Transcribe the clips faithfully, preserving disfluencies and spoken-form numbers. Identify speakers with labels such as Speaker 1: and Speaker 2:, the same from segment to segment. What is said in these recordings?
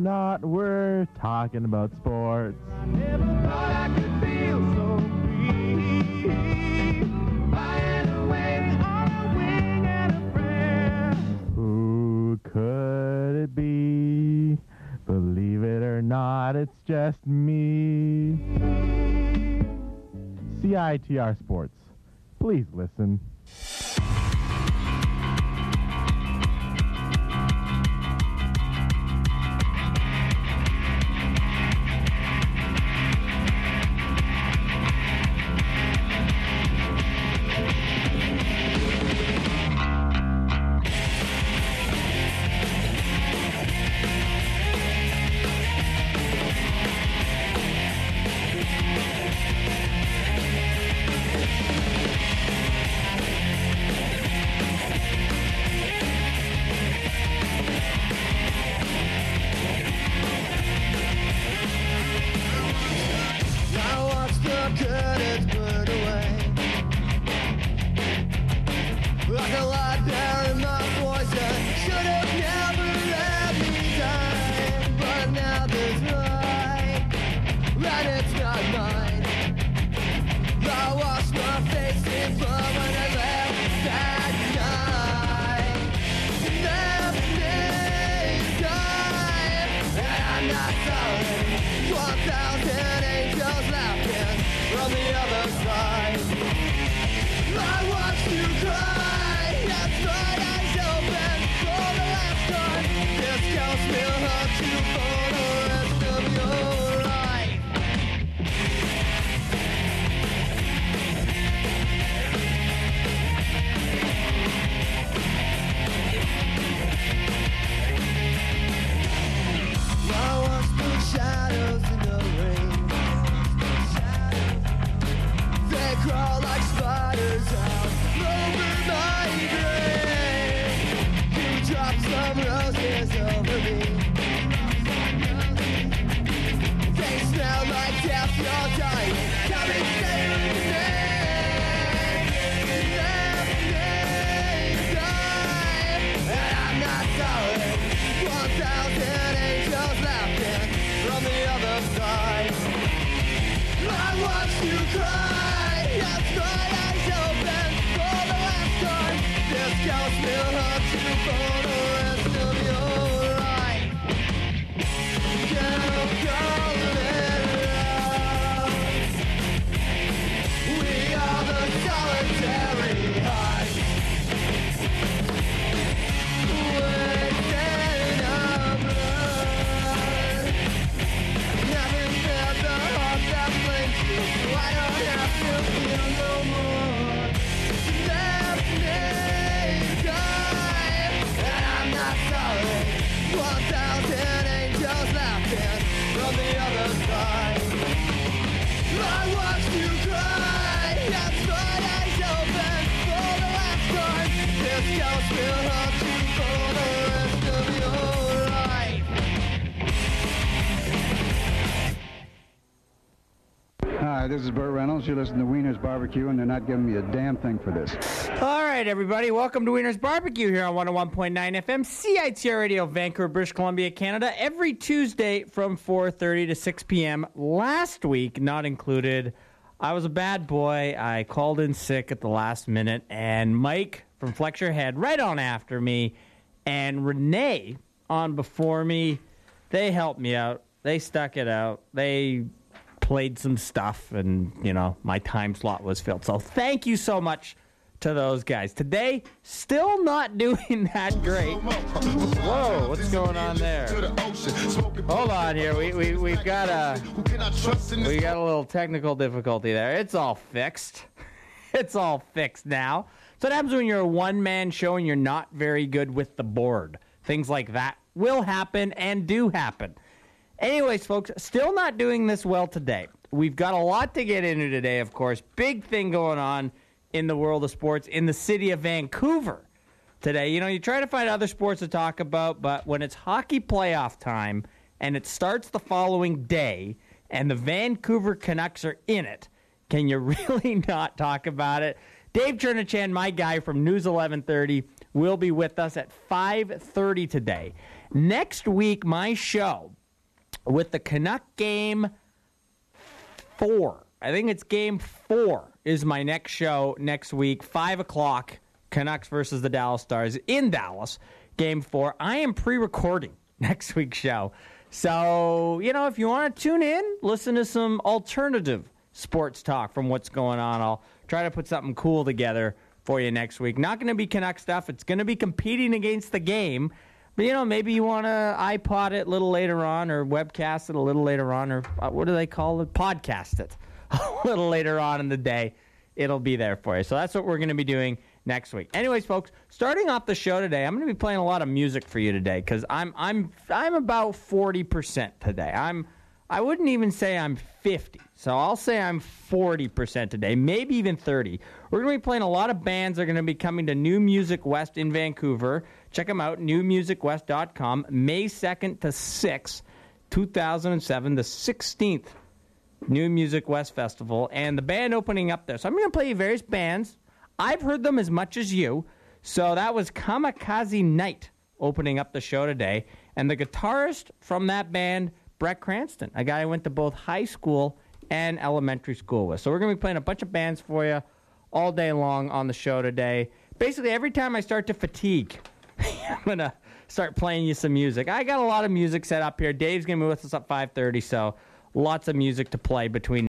Speaker 1: not worth talking about sports.
Speaker 2: Never thought I could feel so free. Flying away on a wing and a prayer.
Speaker 1: Who could it be? Believe it or not, it's just me. C I T R Sports. Please listen.
Speaker 3: Hi, this is Burt Reynolds. You listen to Wiener's Barbecue, and they're not giving me a damn thing for this.
Speaker 4: All right, everybody. Welcome to Wiener's Barbecue here on one oh one point nine F M, C I T R Radio, Vancouver, British Columbia, Canada, every Tuesday from four thirty to six p.m. Last week, not included, I was a bad boy. I called in sick at the last minute, and Mike from Flex Your Head right on after me, and Renee on before me. They helped me out. They stuck it out. They played some stuff, and, you know, my time slot was filled. So thank you so much to those guys. Today, still not doing that great. Whoa, what's going on there? Hold on here. We, we, we've got a, we got a little technical difficulty there. It's all fixed. It's all fixed now. So what happens when you're a one-man show and you're not very good with the board? Things like that will happen and do happen. Anyways, folks, still not doing this well today. We've got a lot to get into today, of course. Big thing going on in the world of sports in the city of Vancouver today. You know, you try to find other sports to talk about, but when it's hockey playoff time and it starts the following day and the Vancouver Canucks are in it, can you really not talk about it? Dave Chernachan, my guy from News eleven thirty, will be with us at five thirty today. Next week, my show with the Canuck game four. I think it's game four is my next show next week, five o'clock, Canucks versus the Dallas Stars in Dallas, game four. I am pre-recording next week's show. So, you know, if you want to tune in, listen to some alternative sports talk from what's going on. I'll try to put something cool together for you next week. Not going to be Canuck stuff. It's going to be competing against the game. But, you know, maybe you want to iPod it a little later on or webcast it a little later on or uh, what do they call it? Podcast it a little later on in the day. It'll be there for you. So that's what we're going to be doing next week. Anyways, folks, starting off the show today, I'm going to be playing a lot of music for you today because I'm I'm I'm about forty percent today. I'm I wouldn't even say I'm fifty, so I'll say I'm forty percent today, maybe even thirty. We're going to be playing a lot of bands that are going to be coming to New Music West in Vancouver. Check them out, new music west dot com, May second to sixth, two thousand seven, the sixteenth New Music West Festival, and the band opening up there. So I'm going to play you various bands. I've heard them as much as you, so that was Kamikaze Night opening up the show today, and the guitarist from that band, Brett Cranston, a guy I went to both high school and elementary school with. So we're going to be playing a bunch of bands for you all day long on the show today. Basically, every time I start to fatigue, I'm going to start playing you some music. I got a lot of music set up here. Dave's going to be with us at five thirty, so lots of music to play between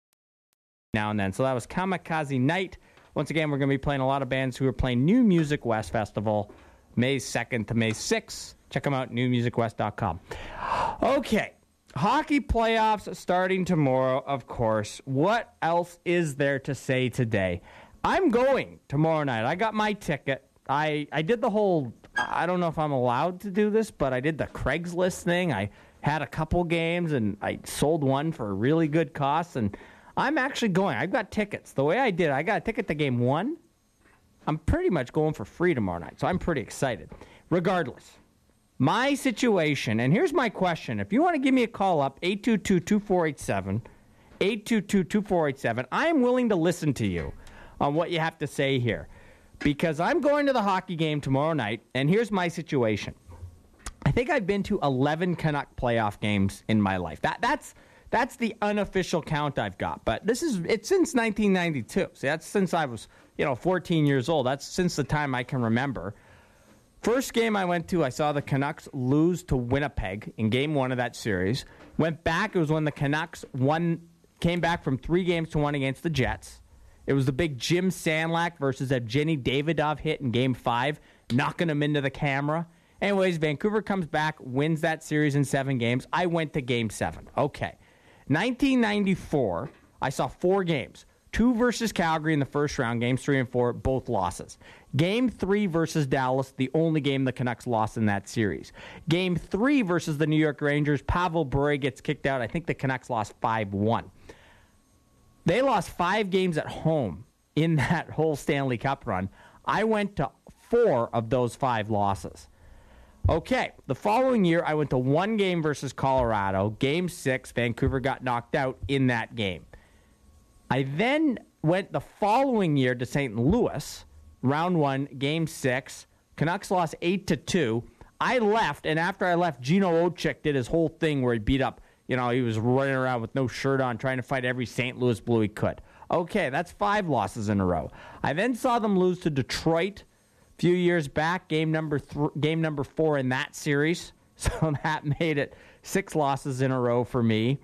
Speaker 4: now and then. So that was Kamikaze Night. Once again, we're going to be playing a lot of bands who are playing New Music West Festival, May second to May sixth. Check them out, new music west dot com. Okay, hockey playoffs starting tomorrow, of course. What else is there to say today? I'm going tomorrow night. I got my ticket. I, I did the whole, I don't know if I'm allowed to do this, but I did the Craigslist thing. I had a couple games, and I sold one for a really good cost, and I'm actually going. I've got tickets. The way I did it, I got a ticket to game one. I'm pretty much going for free tomorrow night, so I'm pretty excited. Regardless, my situation, and here's my question. If you want to give me a call up, eight two two, two four eight seven, eight two two, two four eight seven, I am willing to listen to you on what you have to say here, because I'm going to the hockey game tomorrow night, and here's my situation. I think I've been to eleven Canuck playoff games in my life. That That's... That's the unofficial count I've got. But this is, it's since nineteen ninety-two. See, that's since I was, you know, fourteen years old. That's since the time I can remember. First game I went to, I saw the Canucks lose to Winnipeg in game one of that series. Went back, it was when the Canucks won, came back from three games to one against the Jets. It was the big Jim Sandlak versus Evgeny Davidov hit in game five, knocking him into the camera. Anyways, Vancouver comes back, wins that series in seven games. I went to game seven. Okay. nineteen ninety-four, I saw four games. Two versus Calgary in the first round, games three and four, both losses. Game three versus Dallas, the only game the Canucks lost in that series. Game three versus the New York Rangers, Pavel Bure gets kicked out. I think the Canucks lost five one. They lost five games at home in that whole Stanley Cup run. I went to four of those five losses. Okay, the following year, I went to one game versus Colorado. Game six, Vancouver got knocked out in that game. I then went the following year to Saint Louis, round one, game six. Canucks lost eight to two. I left, and after I left, Gino Ochik did his whole thing where he beat up, you know, he was running around with no shirt on, trying to fight every Saint Louis Blue he could. Okay, that's five losses in a row. I then saw them lose to Detroit few years back, game number th- game number four in that series. So that made it six losses in a row for me.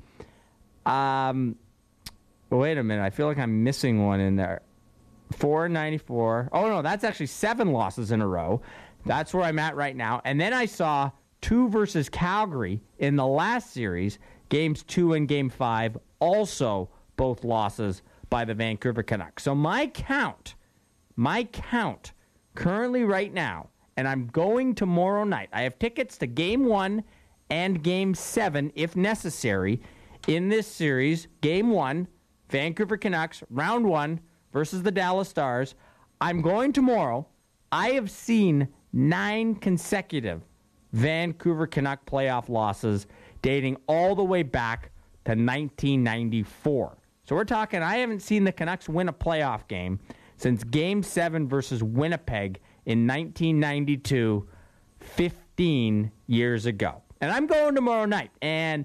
Speaker 4: Um, wait a minute. I feel like I'm missing one in there. four ninety-four. Oh, no, that's actually seven losses in a row. That's where I'm at right now. And then I saw two versus Calgary in the last series, games two and game five, also both losses by the Vancouver Canucks. So my count, my count, currently right now, and I'm going tomorrow night. I have tickets to game one and game seven, if necessary, in this series. Game one, Vancouver Canucks, round one versus the Dallas Stars. I'm going tomorrow. I have seen nine consecutive Vancouver Canuck playoff losses dating all the way back to nineteen ninety-four. So we're talking, I haven't seen the Canucks win a playoff game since Game seven versus Winnipeg in nineteen ninety-two, fifteen years ago. And I'm going tomorrow night, and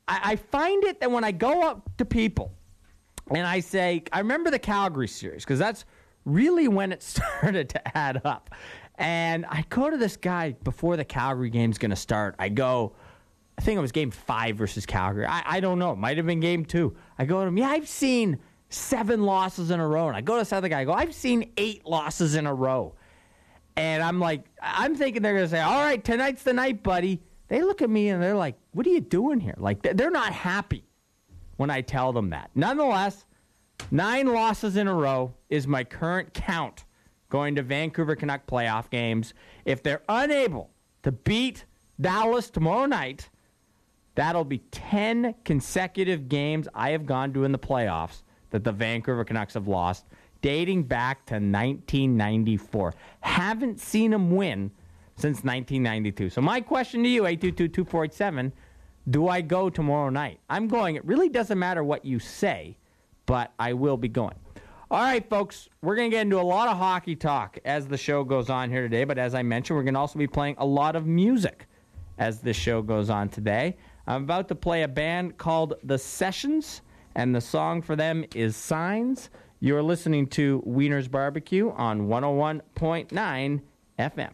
Speaker 4: I, I find it that when I go up to people and I say, I remember the Calgary series, because that's really when it started to add up. And I go to this guy before the Calgary game's going to start. I go, I think it was game five versus Calgary. I, I don't know. It might have been game two. I go to him, yeah, I've seen seven losses in a row. And I go to this other guy, I go, I've seen eight losses in a row. And I'm like, I'm thinking they're going to say, all right, tonight's the night, buddy. They look at me and they're like, what are you doing here? Like, they're not happy when I tell them that. Nonetheless, nine losses in a row is my current count going to Vancouver Canuck playoff games. If they're unable to beat Dallas tomorrow night, that'll be ten consecutive games I have gone to in the playoffs that the Vancouver Canucks have lost, dating back to nineteen ninety-four. Haven't seen them win since nineteen ninety-two. So my question to you, eight two two, two four eight seven, do I go tomorrow night? I'm going. It really doesn't matter what you say, but I will be going. All right, folks, we're going to get into a lot of hockey talk as the show goes on here today. But as I mentioned, we're going to also be playing a lot of music as the show goes on today. I'm about to play a band called The Sessions, and the song for them is Signs. You're listening to Wiener's Barbecue on one oh one point nine F M.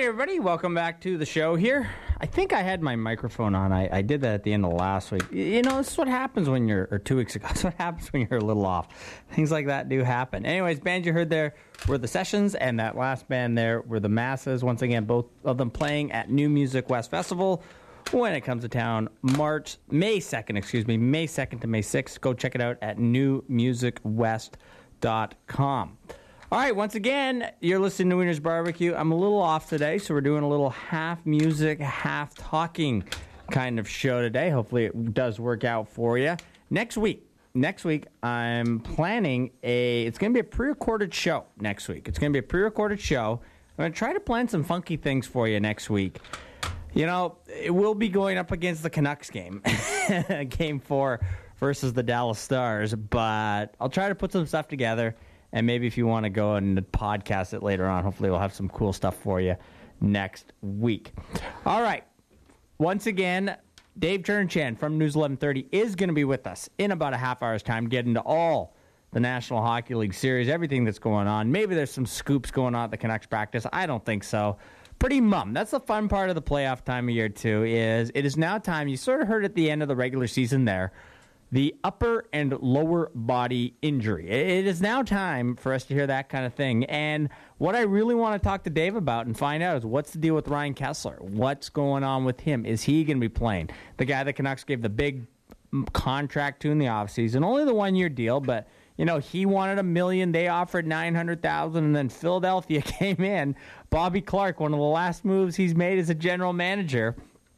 Speaker 4: everybody. Welcome back to the show here. I think I had my microphone on. I, I did that at the end of last week. You know, this is what happens when you're, or two weeks ago, this is what happens when you're a little off. Things like that do happen. Anyways, bands you heard there were the Sessions, and that last band there were the Masses. Once again, both of them playing at New Music West Festival when it comes to town, March, May second, excuse me, May second to May sixth. Go check it out at new music west dot com. All right, once again, you're listening to Wieners Barbecue. I'm a little off today, so we're doing a little half music, half talking kind of show today. Hopefully it does work out for you. Next week, next week, I'm planning a, it's going to be a pre-recorded show next week. It's going to be a pre-recorded show. I'm going to try to plan some funky things for you next week. You know, it will be going up against the Canucks game, game four versus the Dallas Stars, but I'll try to put some stuff together. And maybe if you want to go and podcast it later on, hopefully we'll have some cool stuff for you next week. All right. Once again, Dave Chernchan from News eleven thirty is going to be with us in about a half hour's time, get into all the National Hockey League Series, everything that's going on. Maybe there's some scoops going on at the Canucks practice. I don't think so. Pretty mum. That's the fun part of the playoff time of year, too, is it is now time. You sort of heard at the end of the regular season there, the upper and lower body injury. It is now time for us to hear that kind of thing. And what I really want to talk to Dave about and find out is what's the deal with Ryan Kesler? What's going on with him? Is he going to be playing? The guy the Canucks gave the big contract to in the offseason, only the one-year deal, but, you know, he wanted a million. They offered nine hundred thousand dollars, and then Philadelphia came in. Bobby Clarke, one of the last moves he's made as a general manager,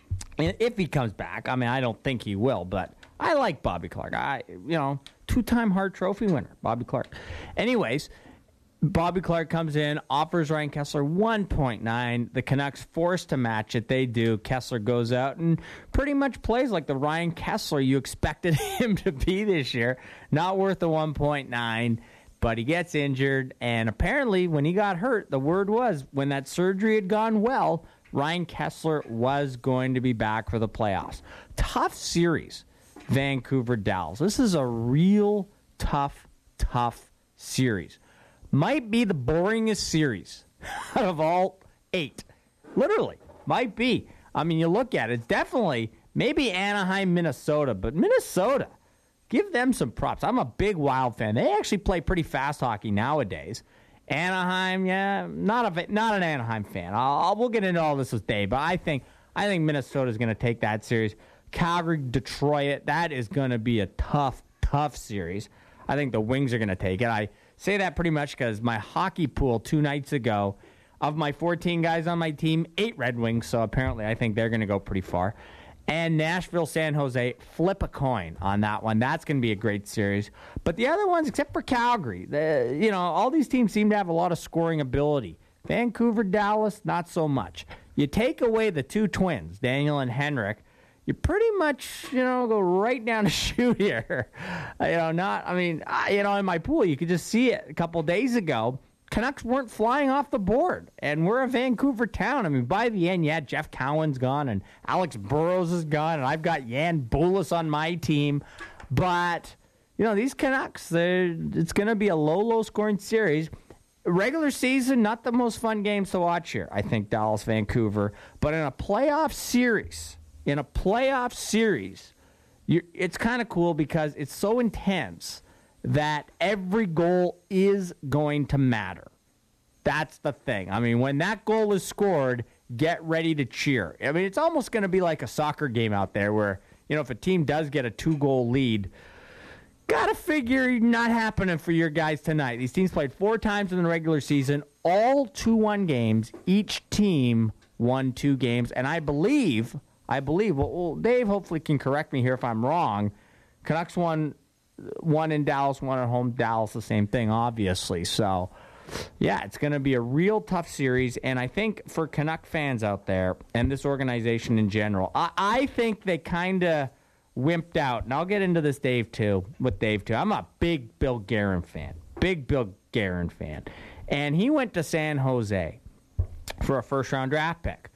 Speaker 4: if he comes back. I mean, I don't think he will, but I like Bobby Clarke. I, you know, two-time Hart Trophy winner, Bobby Clarke. Anyways, Bobby Clarke comes in, offers Ryan Kesler one point nine. The Canucks forced to match it. They do. Kesler goes out and pretty much plays like the Ryan Kesler you expected him to be this year. Not worth the one point nine, but he gets injured. And apparently when he got hurt, the word was when that surgery had gone well, Ryan Kesler was going to be back for the playoffs. Tough series. Vancouver Dallas. This is a real tough, tough series. Might be the boringest series out of all eight. Literally. Might be. I mean, you look at it, it's definitely maybe Anaheim, Minnesota, but Minnesota, give them some props. I'm a big Wild fan. They actually play pretty fast hockey nowadays. Anaheim, yeah, not a not an Anaheim fan. I'll, I'll we'll get into all this with Dave, but I think I think Minnesota's going to take that series. Calgary, Detroit, that is going to be a tough, tough series. I think the Wings are going to take it. I say that pretty much because my hockey pool two nights ago, of my fourteen guys on my team, eight Red Wings, so apparently I think they're going to go pretty far. And Nashville, San Jose, flip a coin on that one. That's going to be a great series. But the other ones, except for Calgary, the, you know, all these teams seem to have a lot of scoring ability. Vancouver, Dallas, not so much. You take away the two twins, Daniel and Henrik, you pretty much, you know, go right down the chute here. You know, not, I mean, I, you know, in my pool, you could just see it a couple days ago. Canucks weren't flying off the board, and we're a Vancouver town. I mean, by the end, yeah, Jeff Cowan's gone, and Alex Burrows is gone, and I've got Jan Boulis on my team. But, you know, these Canucks, it's going to be a low, low-scoring series. Regular season, not the most fun games to watch here, I think, Dallas, Vancouver. But in a playoff series... In a playoff series, you're, it's kind of cool because it's so intense that every goal is going to matter. That's the thing. I mean, when that goal is scored, get ready to cheer. I mean, it's almost going to be like a soccer game out there where, you know, if a team does get a two-goal lead, got to figure not happening for your guys tonight. These teams played four times in the regular season, all two one games. Each team won two games, and I believe... I believe, well, well, Dave hopefully can correct me here if I'm wrong. Canucks won one in Dallas, one at home. Dallas, the same thing, obviously. So, yeah, it's going to be a real tough series. And I think for Canuck fans out there and this organization in general, I, I think they kind of wimped out. And I'll get into this, Dave, too, with Dave, too. I'm a big Bill Guerin fan. Big Bill Guerin fan. And he went to San Jose for a first-round draft pick.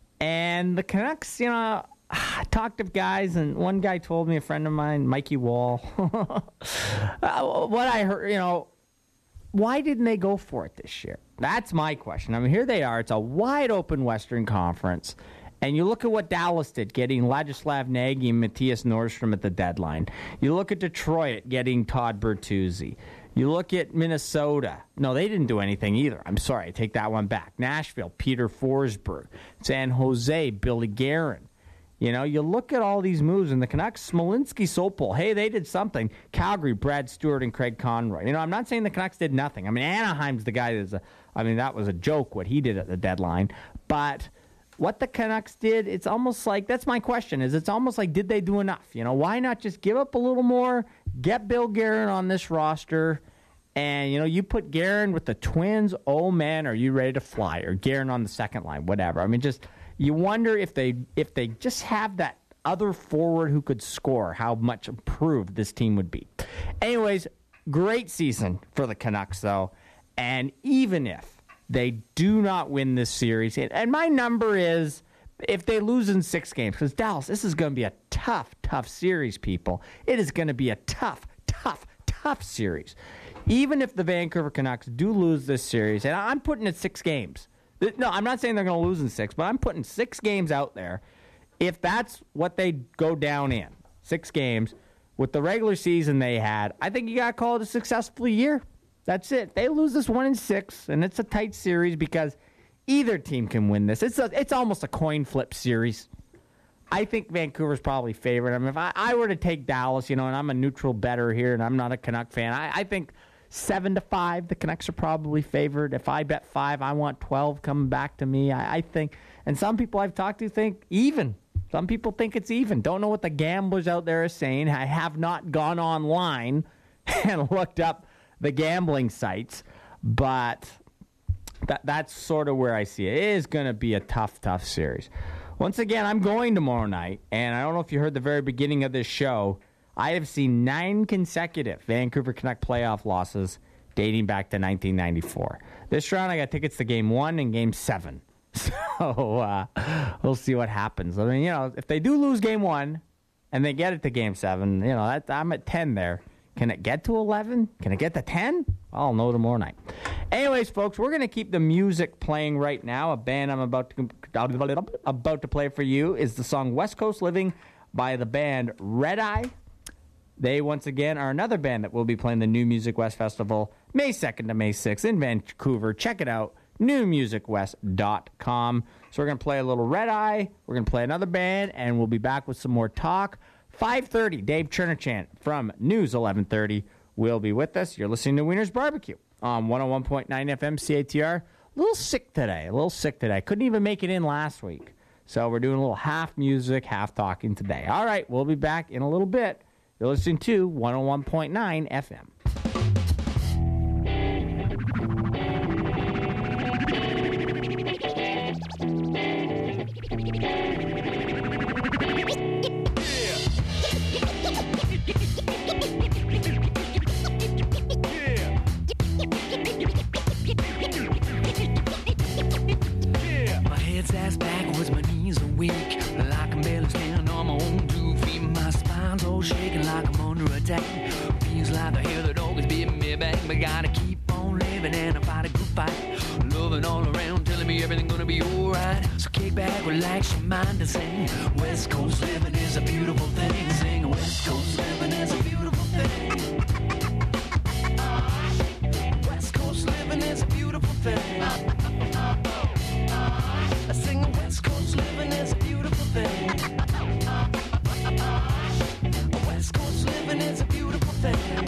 Speaker 4: And the Canucks, you know, I talked to guys, and one guy told me, a friend of mine, Mikey Wall, uh, what I heard, you know, why didn't they go for it this year? That's my question. I mean, here they are. It's a wide-open Western Conference. And you look at what Dallas did, getting Ladislav Nagy and Matthias Nordstrom at the deadline. You look at Detroit getting Todd Bertuzzi. You look at Minnesota. No, they didn't do anything either. I'm sorry, I take that one back. Nashville, Peter Forsberg. San Jose, Billy Guerin. You know, you look at all these moves, and the Canucks, Smolinski, Sopel, hey, they did something. Calgary, Brad Stewart, and Craig Conroy. You know, I'm not saying the Canucks did nothing. I mean, Anaheim's the guy that's a, I mean, that was a joke what he did at the deadline. But what the Canucks did, it's almost like, that's my question, is it's almost like, did they do enough? You know, why not just give up a little more, get Bill Guerin on this roster, and, you know, you put Guerin with the Twins, oh, man, are you ready to fly? Or Guerin on the second line, whatever. I mean, just, you wonder if they if they just have that other forward who could score, how much improved this team would be. Anyways, great season for the Canucks, though, and even if they do not win this series. And my number is, if they lose in six games, because Dallas, this is going to be a tough, tough series, people. It is going to be a tough, tough, tough series. Even if the Vancouver Canucks do lose this series, and I'm putting it six games. No, I'm not saying they're going to lose in six, but I'm putting six games out there. If that's what they go down in, six games, with the regular season they had, I think you got to call it a successful year. That's it. They lose this one in six, and it's a tight series because either team can win this. It's a, it's almost a coin flip series. I think Vancouver's probably favored. I mean, if I, I were to take Dallas, you know, and I'm a neutral bettor here, and I'm not a Canuck fan, I, I think seven to five, the Canucks are probably favored. If I bet five, I want twelve coming back to me. I, I think, and some people I've talked to think even. Some people think it's even. Don't know what the gamblers out there are saying. I have not gone online and looked up the gambling sites, but that that's sort of where I see it. It is going to be a tough, tough series. Once again, I'm going tomorrow night, and I don't know if you heard the very beginning of this show, I have seen nine consecutive Vancouver Canuck playoff losses dating back to nineteen ninety-four. This round, I got tickets to game one and game seven. So uh, we'll see what happens. I mean, you know, if they do lose game one and they get it to game seven, you know, that, I'm at ten there. Can it get to eleven? Can it get to ten? I'll know tomorrow night. Anyways, folks, we're going to keep the music playing right now. A band I'm about to about to play for you is the song West Coast Living by the band Red Eye. They, once again, are another band that will be playing the New Music West Festival May second to May sixth in Vancouver. Check it out, new music west dot com. So we're going to play a little Red Eye. We're going to play another band, and we'll be back with some more talk. five thirty, Dave Chernichant from News eleven thirty will be with us. You're listening to Wiener's Barbecue on one oh one point nine F M C A T R. A little sick today, a little sick today. Couldn't even make it in last week. So we're doing a little half music, half talking today. All right, we'll be back in a little bit. You're listening to one oh one point nine F M.
Speaker 5: Ass backwards, my knees are weak. Like I'm barely standing on my own two feet. My spine's all shaking like I'm under attack. Feels like I hear the dog is beating me back. But gotta keep on living and I fight a good fight. Loving all around, telling me everything's gonna be alright. So kick back, relax your mind and sing. West Coast living is a beautiful thing. Sing, West Coast living is a beautiful thing. West Coast living is a beautiful thing. I sing a West Coast living is a beautiful thing. A West Coast living is a beautiful thing.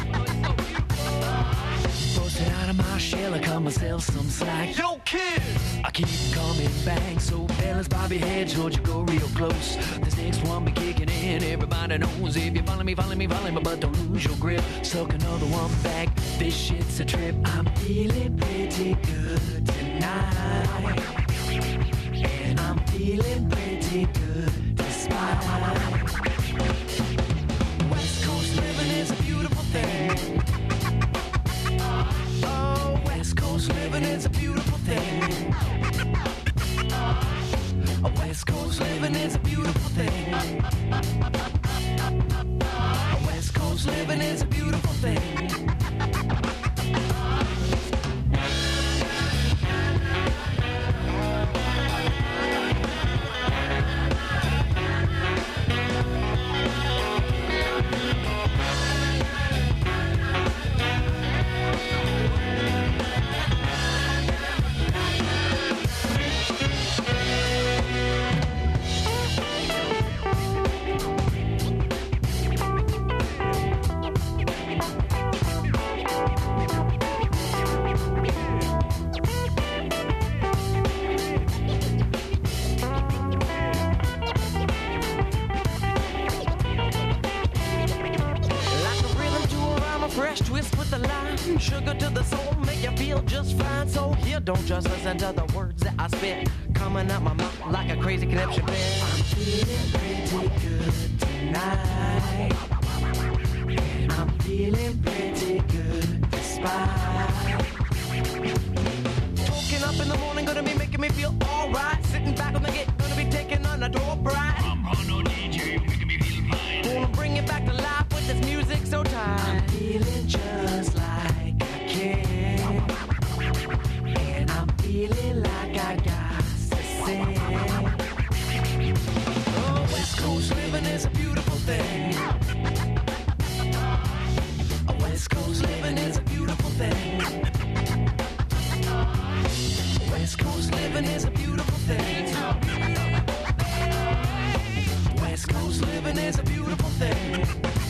Speaker 5: Busted out of my shell, I cut myself some slack. Yo, kid! I keep coming back, so fellas, bob your heads, don't you go real close. This next one be kicking in, everybody knows. If you follow me, follow me, follow me, but don't lose your grip. Suck another one back, this shit's a trip. I'm feeling pretty good tonight. And I'm feeling pretty good despite. West Coast living is a beautiful thing. Oh, West Coast living is a beautiful thing. Oh, West Coast living is a beautiful thing. Oh, West Coast living is a beautiful thing. fresh twist with the lime, sugar to the soul, make you feel just fine. So here, don't just listen to the words that I spit, coming out my mouth like a crazy conniption bit. I'm feeling pretty good tonight, and I'm feeling pretty good despite. Woken up in the morning, gonna be making me feel alright. Sitting back on the gate, gonna be taking on a door bright. I'm on no D J, making me feel fine. Gonna bring it back to life with this music so tight. I'm feeling just like a kid, and I'm feeling like I got to sing. Oh, West Coast living is a beautiful thing. Oh, West Coast living is a beautiful thing. West Coast living is a beautiful thing. West Coast living is a beautiful thing.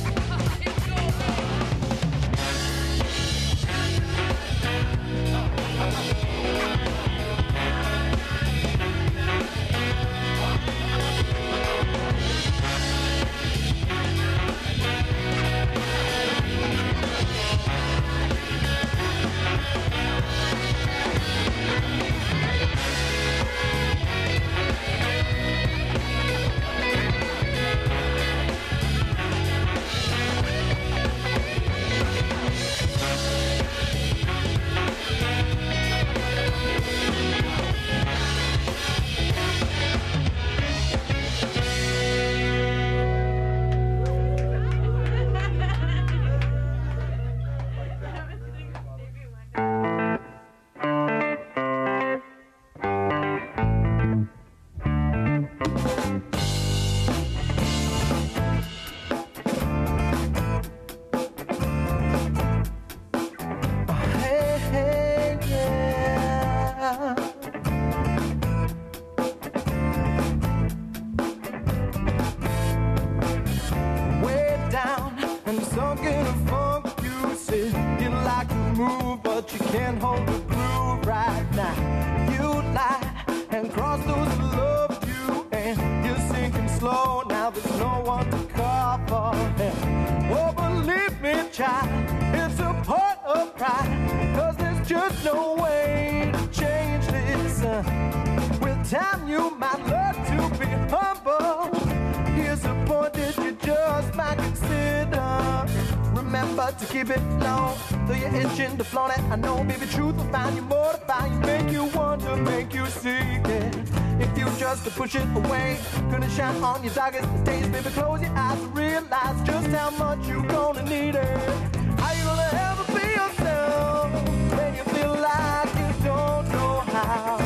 Speaker 2: To keep it low, though you're itching to flaunt it. I know, baby, truth will find you, mortify you, make you wonder, make you seek it. If you just to push it away, gonna shine on your darkest days, baby. Close your eyes and realize just how much you gonna need it. How you gonna ever be yourself when you feel like you don't know how?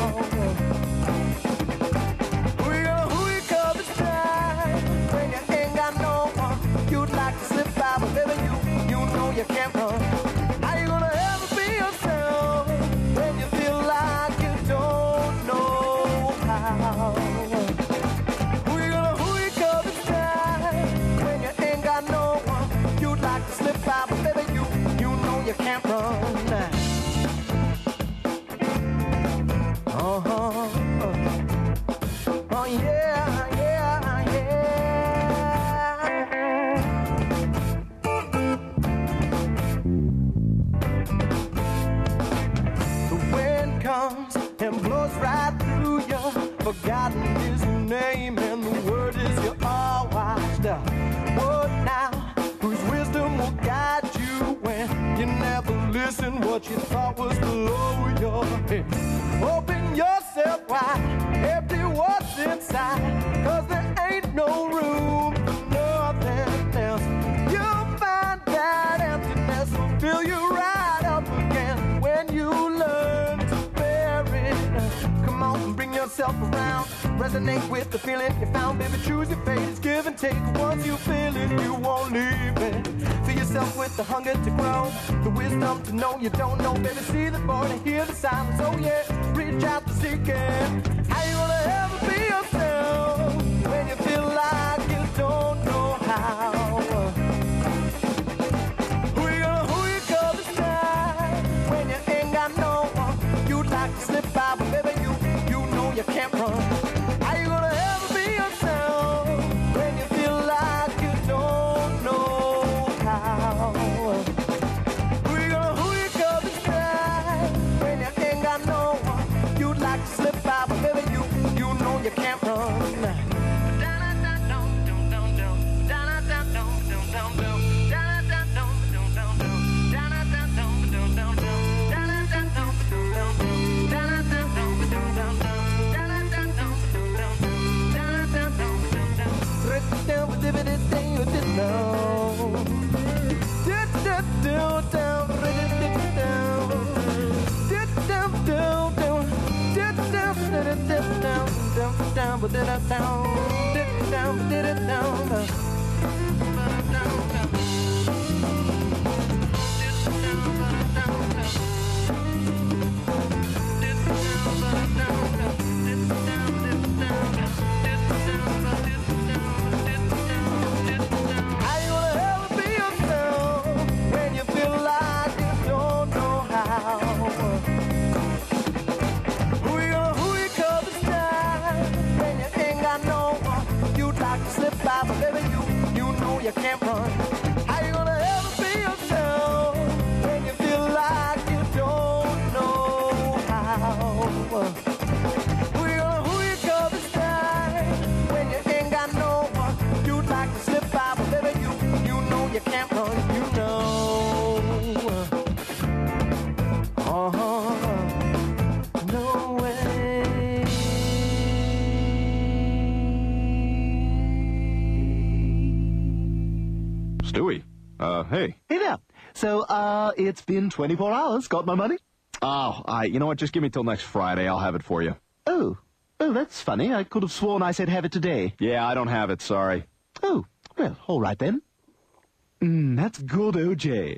Speaker 2: Who you gonna who you cover time when you ain't got no one you'd like to slip by, but baby, you you can't run. How you gonna ever be yourself when you feel like you don't know how? Who you gonna, who you gonna stand when you ain't got no one you'd like to slip by, but baby, you, you know you can't run. Uh-huh. Oh yeah, yeah, yeah. The wind comes and blows right through you. Forgotten is your name and the word is you're all washed up. What now? Whose wisdom will guide you when you never listen? What you thought was below your head. Open yourself wide, empty what's inside, cause there ain't no room for nothing else. You'll find that emptiness will fill you right up again when you learn to bear it. Come on and bring yourself around, resonate with the feeling you found, baby. Choose your fate, it's give and take. Once you feel it, you won't leave it. Fill yourself with the hunger to grow, the wisdom to know you don't know, baby. See the void and hear the silence. Oh yeah, reach out to seek it. How you gonna ever be yourself when you feel like you don't know how? Who you gonna, who you gonna stand when you ain't got no one you'd like to slip by, but baby, you, you know you can't run. How you gonna ever be yourself when you feel like you don't know how? You can't run. How you gonna ever be yourself when you feel like you don't know how? Who you gonna, who you gonna stand when you ain't got no one? You'd like to slip by, but baby, you, you know you can't run. You know. Uh-huh. No way.
Speaker 6: Stewie, uh, hey.
Speaker 7: Hey there. So, uh, it's been twenty-four hours. Got my money?
Speaker 6: Oh, I, you know what? Just give me till next Friday. I'll have it for you.
Speaker 7: Oh. Oh, that's funny. I could have sworn I said have it today.
Speaker 6: Yeah, I don't have it. Sorry.
Speaker 7: Oh, well, all right then. Mmm, that's good, O J.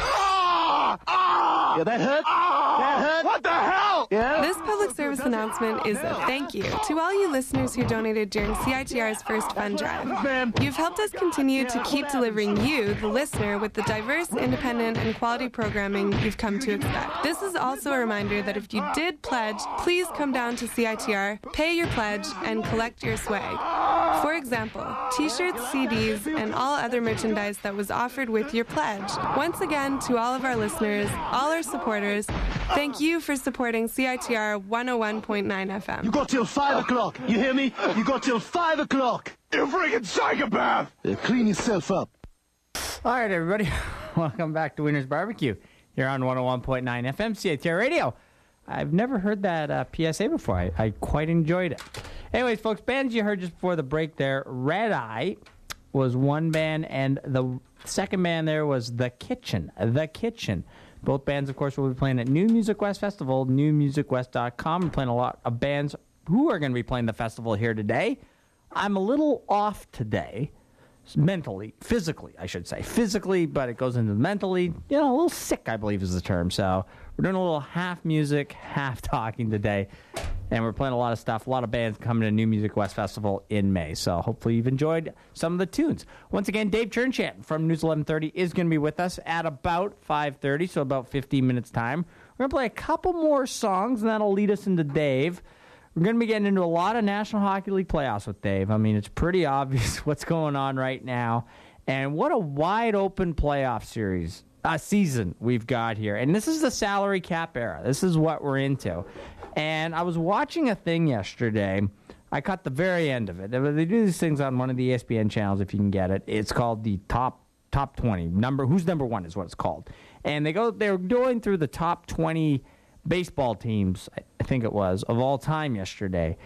Speaker 6: Ah! Ah!
Speaker 7: Yeah, that hurt?
Speaker 6: Ah!
Speaker 7: That hurt?
Speaker 6: What the hell?
Speaker 7: Yeah?
Speaker 8: This public service announcement is a thank you to all you listeners who donated during C I T R's first fund drive. You've helped us continue to keep delivering you, the listener, with the diverse, independent, and quality programming you've come to expect. This is also a reminder that if you did pledge, please come down to C I T R, pay your pledge, and collect your swag. For example, t-shirts, C Ds, and all other merchandise that was offered with your pledge. Once again, to all of our listeners, all our supporters, thank you for supporting C I T R one oh one point nine F M.
Speaker 7: You got till five o'clock. You hear me? You got till five o'clock.
Speaker 6: You freaking psychopath!
Speaker 7: Uh, clean yourself up.
Speaker 4: All right, everybody. Welcome back to Wiener's Barbecue here on one oh one point nine F M C I T R Radio. I've never heard that uh, P S A before. I, I quite enjoyed it. Anyways, folks, bands you heard just before the break there, Red Eye was one band, and the second band there was The Kitchen. The Kitchen. Both bands, of course, will be playing at New Music West Festival, new music west dot com. We're playing a lot of bands who are going to be playing the festival here today. I'm a little off today, mentally, physically, I should say. Physically, but it goes into mentally. You know, a little sick, I believe is the term. So we're doing a little half music, half talking today. And we're playing a lot of stuff, a lot of bands coming to New Music West Festival in May. So hopefully you've enjoyed some of the tunes. Once again, Dave Chernchant from News eleven thirty is going to be with us at about five thirty, so about fifteen minutes time. We're going to play a couple more songs, and that'll lead us into Dave. We're going to be getting into a lot of National Hockey League playoffs with Dave. I mean, it's pretty obvious what's going on right now. And what a wide-open playoff series, uh, season we've got here. And this is the salary cap era. This is what we're into. And I was watching a thing yesterday. I caught the very end of it. They do these things on one of the E S P N channels, if you can get it. It's called the top top twenty. Number Who's Number One is what it's called. And they go, they're going through the top twenty baseball teams, I think it was, of all time yesterday.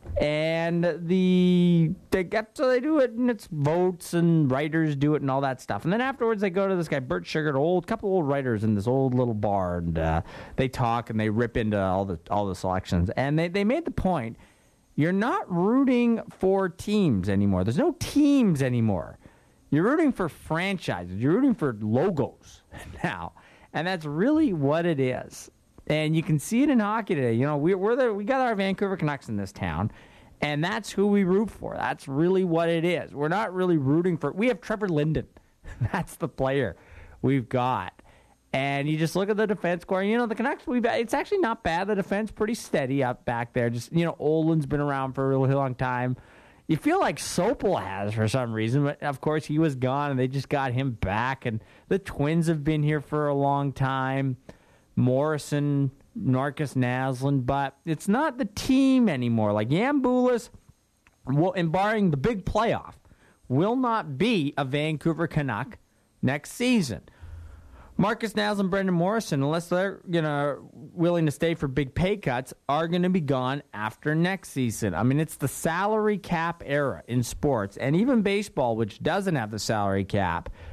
Speaker 4: And the they get so they do it, and it's votes, and writers do it, and all that stuff. And then afterwards, they go to this guy Bert Sugar, old couple old writers in this old little bar, and uh, they talk and they rip into all the all the selections. And they they made the point: you're not rooting for teams anymore. There's no teams anymore. You're rooting for franchises. You're rooting for logos now, and that's really what it is. And you can see it in hockey today. You know, we, we're the, we got our Vancouver Canucks in this town, and that's who we root for. That's really what it is. We're not really rooting for... We have Trevor Linden. That's the player we've got. And you just look at the defense score. You know, the Canucks, we've, it's actually not bad. The defense pretty steady up back there. Just, you know, Olin's been around for a really long time. You feel like Sopel has for some reason, but of course he was gone, and they just got him back. And the Twins have been here for a long time. Morrison, Marcus Naslund, but it's not the team anymore. Like Yamboulas, well, and barring the big playoff, will not be a Vancouver Canuck next season. Marcus Naslund, Brendan Morrison, unless they're you know willing to stay for big pay cuts, are going to be gone after next season. I mean, it's the salary cap era in sports, and even baseball, which doesn't have the salary cap,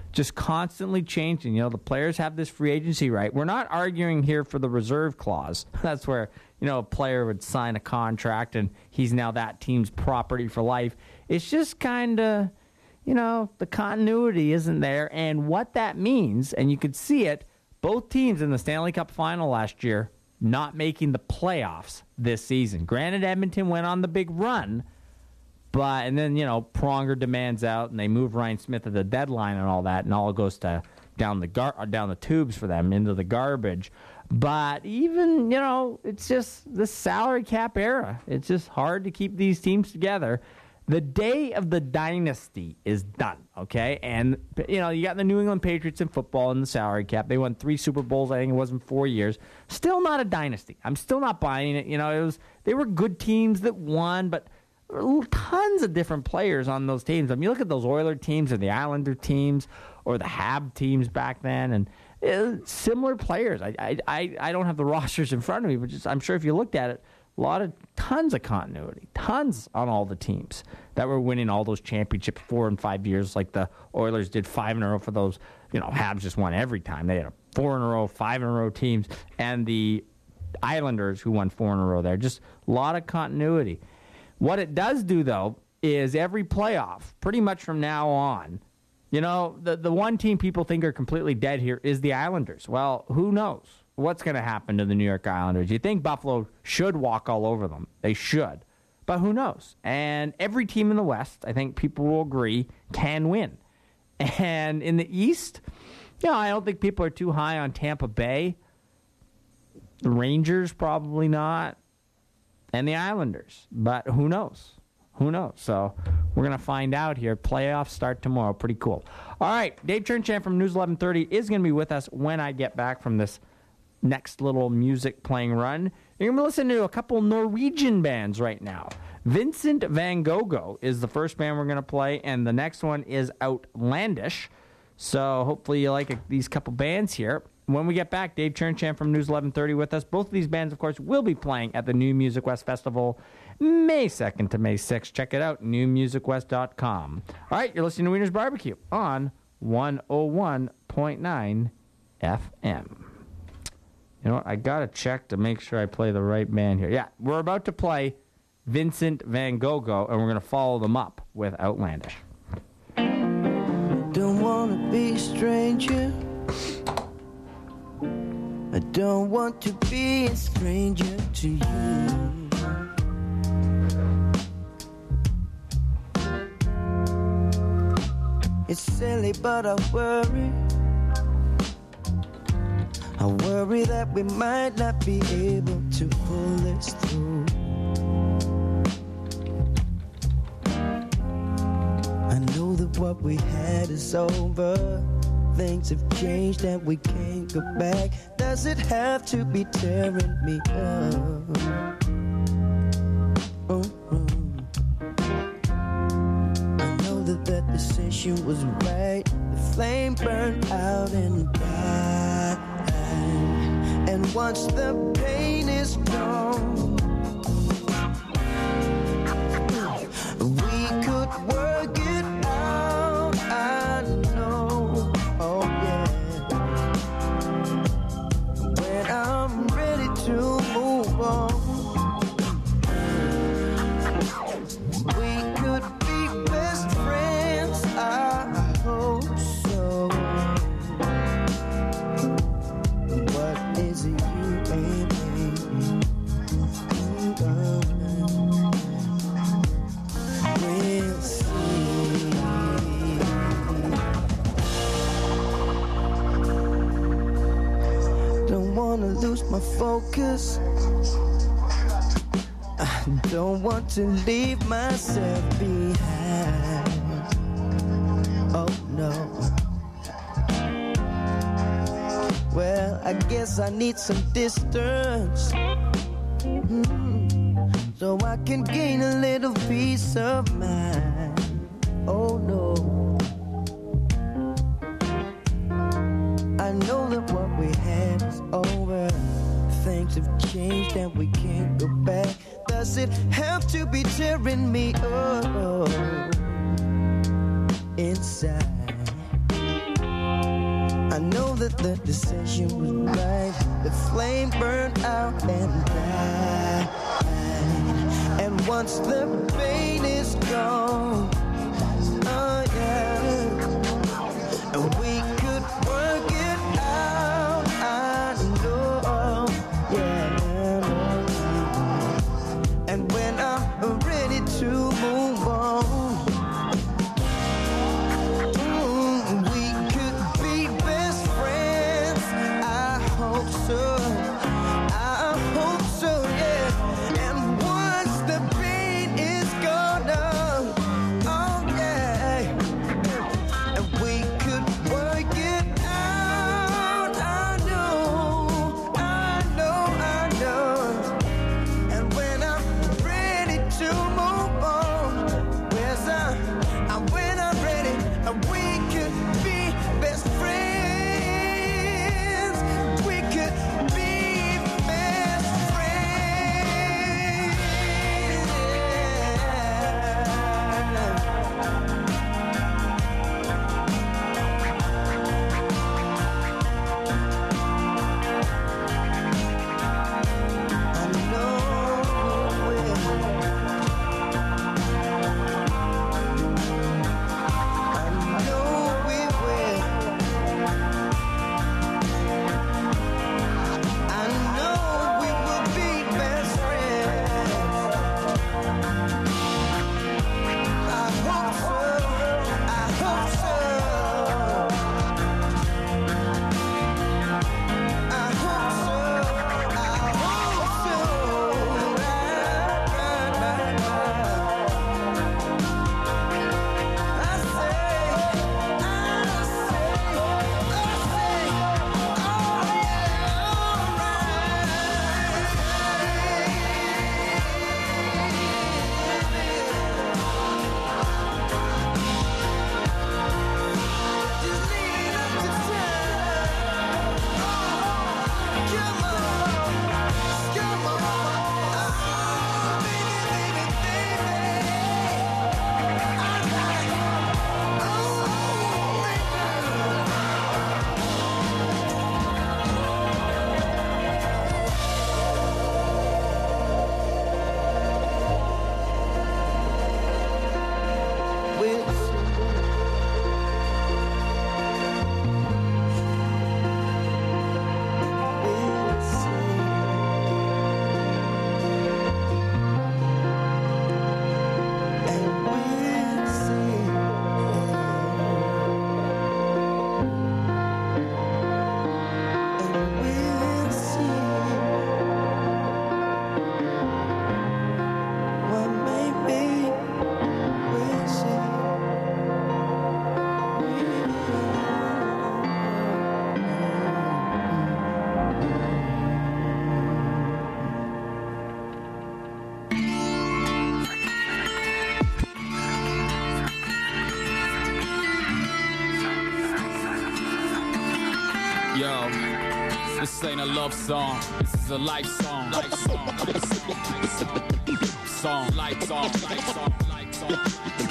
Speaker 4: just constantly changing. You know, the players have this free agency right. We're not arguing here for the reserve clause. That's where, you know, a player would sign a contract and he's now that team's property for life. It's just kind of, you know, the continuity isn't there. And what that means, and you could see it, both teams in the Stanley Cup final last year not making the playoffs this season. Granted, Edmonton went on the big run, but and then, you know, Pronger demands out, and they move Ryan Smith at the deadline and all that, and all goes to down the gar- down the tubes for them into the garbage. But even, you know, it's just the salary cap era. It's just hard to keep these teams together. The day of the dynasty is done, okay? And, you know, you got the New England Patriots in football in the salary cap. They won three Super Bowls, I think it was in four years. Still not a dynasty. I'm still not buying it. You know, it was they were good teams that won, but there were tons of different players on those teams. I mean, you look at those Oiler teams or the Islander teams or the Habs teams back then, and uh, similar players. I, I, I, I don't have the rosters in front of me, but just I'm sure if you looked at it, a lot of, tons of continuity, tons on all the teams that were winning all those championships four and five years, like the Oilers did five in a row for those. You know, Habs just won every time. They had a four in a row, five in a row teams, and the Islanders who won four in a row there. Just a lot of continuity. What it does do, though, is every playoff, pretty much from now on, you know, the, the one team people think are completely dead here is the Islanders. Well, who knows what's going to happen to the New York Islanders? You think Buffalo should walk all over them. They should. But who knows? And every team in the West, I think people will agree, can win. And in the East, you know, I don't think people are too high on Tampa Bay. The Rangers, probably not. And the Islanders. But who knows? Who knows? So we're going to find out here. Playoffs start tomorrow. Pretty cool. All right. Dave Turncham from News eleven thirty is going to be with us when I get back from this next little music playing run. You're going to listen to a couple Norwegian bands right now. Vincent Van Gogh is the first band we're going to play, and the next one is Outlandish. So hopefully you like these couple bands here. When we get back, Dave Turncham from News eleven thirty with us. Both of these bands, of course, will be playing at the New Music West Festival May second to May sixth. Check it out, new music west dot com. All right, you're listening to Wiener's Barbecue on one oh one point nine F M. You know what? I got to check to make sure I play the right band here. Yeah, we're about to play Vincent Van Gogh, and we're going to follow them up with Outlandish.
Speaker 2: Don't want to be a stranger. I don't want to be a stranger to you. It's silly, but I worry. I worry that we might not be able to pull this through. I know that what we had is over. Things have changed and we can't go back. Does it have to be tearing me up? Oh, oh. I know that that decision was right. The flame burned out and died. And once the pain is gone, we could work it out. I know. Oh yeah. When I'm ready to move on, we could be best friends. I hope so. What is it you and me? We'll see. Don't wanna lose my focus. I don't want to leave myself behind. Oh no. Well, I guess I need some distance, mm, so I can gain a little peace of mind. Oh no. I know that what we had is over. Things have changed and we can't go back. Does it have to be tearing me up inside? that the decision was right. The flame burned out and died. And once the pain is gone, oh yeah, and we could work it out, I know, yeah. And when I'm ready to move on,
Speaker 9: Yo, this ain't a love song. This is a life song. Life song. Song. Life song. Life song. Life song.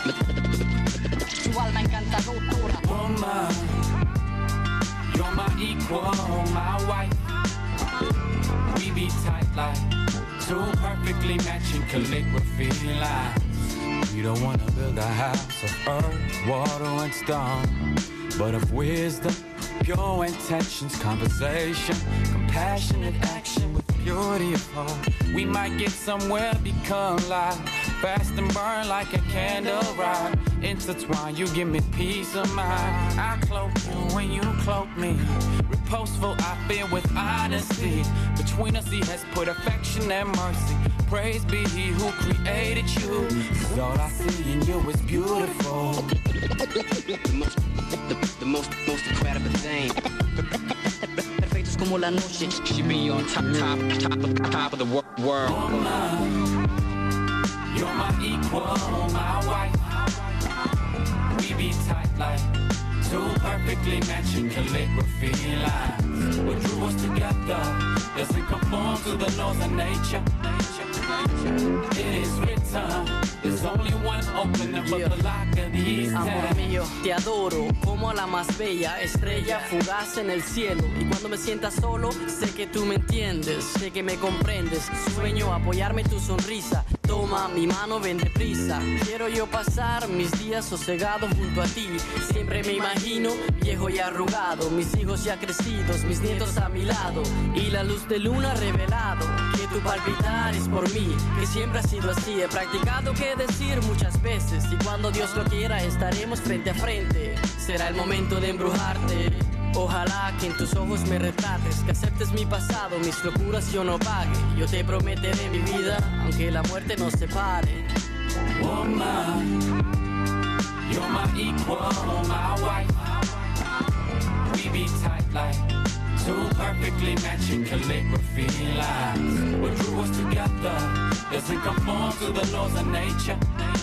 Speaker 10: Tu alma encantadora.
Speaker 9: Woman, you're my equal, my wife. We be tight like two perfectly matching calligraphy lines. We don't wanna build a house of earth, water, and stone, but of wisdom, pure intentions, conversation, compassionate action with purity of heart. We might get somewhere, become live, fast and burn like a candle right. Intertwine, you give me peace of mind. I cloak you when you cloak me. Reposeful, I feel with honesty. Between us, he has put affection and mercy. Praise be he who created you. 'Cause all I see in you is beautiful.
Speaker 10: The most, the, the most, most incredible thing. Perfectos como la noche. She be on top, top, top, of, top of the wor- world.
Speaker 9: Woman, you're my equal, my wife. We be tight like two perfectly matching calligraphy lines. What drew us together doesn't conform to the laws of nature. nature. It is written. There's only one opener for the lock of these
Speaker 11: Amor mío, te adoro como a la más bella estrella fugaz en el cielo. Y cuando me sienta solo, sé que tú me entiendes, sé que me comprendes. Sueño apoyarme tu sonrisa. Toma mi mano, ven deprisa. Quiero yo pasar mis días sosegados junto a ti. Siempre me imagino viejo y arrugado, mis hijos ya crecidos, mis nietos a mi lado. Y la luz de luna revelado que tu palpitar es por mí, que siempre ha sido así. He practicado qué decir muchas veces, y cuando Dios lo quiera estaremos frente a frente. Será el momento de embrujarte. Ojalá que en tus ojos me retrates, que aceptes mi pasado, mis locuras yo no pague. Yo te prometeré mi vida, aunque la muerte nos separe.
Speaker 9: Woman, you're my equal, my wife. We be tight like two perfectly matching calligraphy lines. What drew us together doesn't conform to the laws of nature.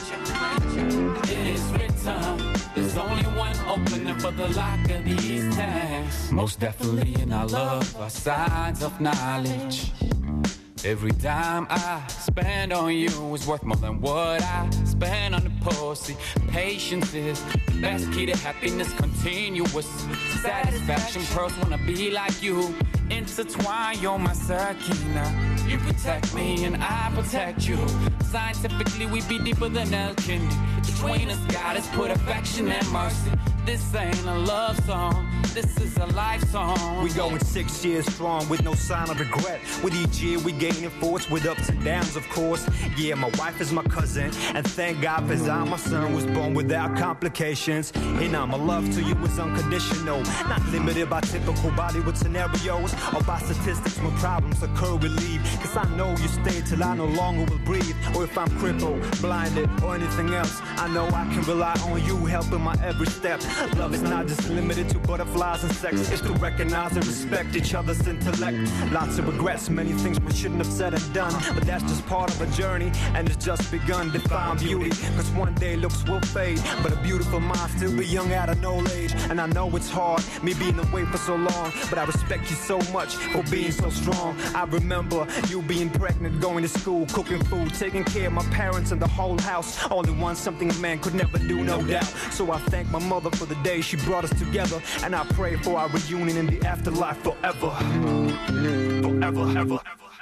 Speaker 9: It is written, there's only one opener for the lock of these tags. Most definitely in our love are signs of knowledge. Every dime I spend on you is worth more than what I spend on the pussy. Patience is the best key to happiness, continuous satisfaction. Pearls wanna be like you, intertwine, you're my Sakina. You protect me and I protect you. Scientifically we be deeper than alchemy. Between us God has put affection and mercy. This ain't a love song, this is a life song.
Speaker 12: We going six years strong with no sign of regret. With each year we gaining force with ups and downs, of course. Yeah, my wife is my cousin, and thank God for Zion, my son was born without complications. And now my love to you is unconditional, not limited by typical Bollywood scenarios or by statistics when problems occur we leave. Cause I know you stay till I no longer will breathe. Or if I'm crippled, blinded, or anything else, I know I can rely on you helping my every step. Love is not just limited to butterflies and sex. It's to recognize and respect each other's intellect. Lots of regrets, many things we shouldn't have said and done, but that's just part of a journey, and it's just begun. Define beauty, cause one day looks will fade, but a beautiful mind still be young at an old age. And I know it's hard, me being away for so long, but I respect you so much for being so strong. I remember you being pregnant, going to school, cooking food, taking care of my parents and the whole house. Only one, something a man could never do, no doubt. So I thank my mother for the day she brought us together, and I pray for our reunion in the afterlife forever. Forever, ever.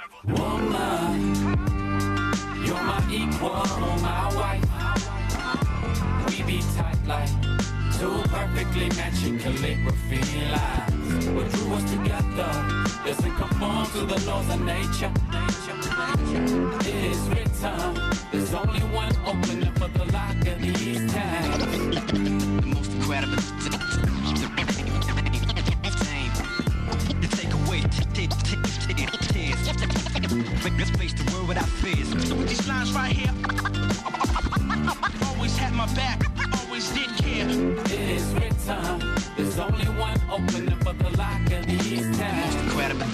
Speaker 9: Woman, you're my equal, my wife. We be tight like two perfectly matching calligraphy lines. What drew us together doesn't conform to the laws of nature. It is written, there's only one opener for the lock of these tags.
Speaker 10: The most incredible thing. Take away tears. Let's face the world without fears. So with these lines right here, always had my back, always did care.
Speaker 9: It is written, there's only one opener for the lock of these tags.
Speaker 10: Incredible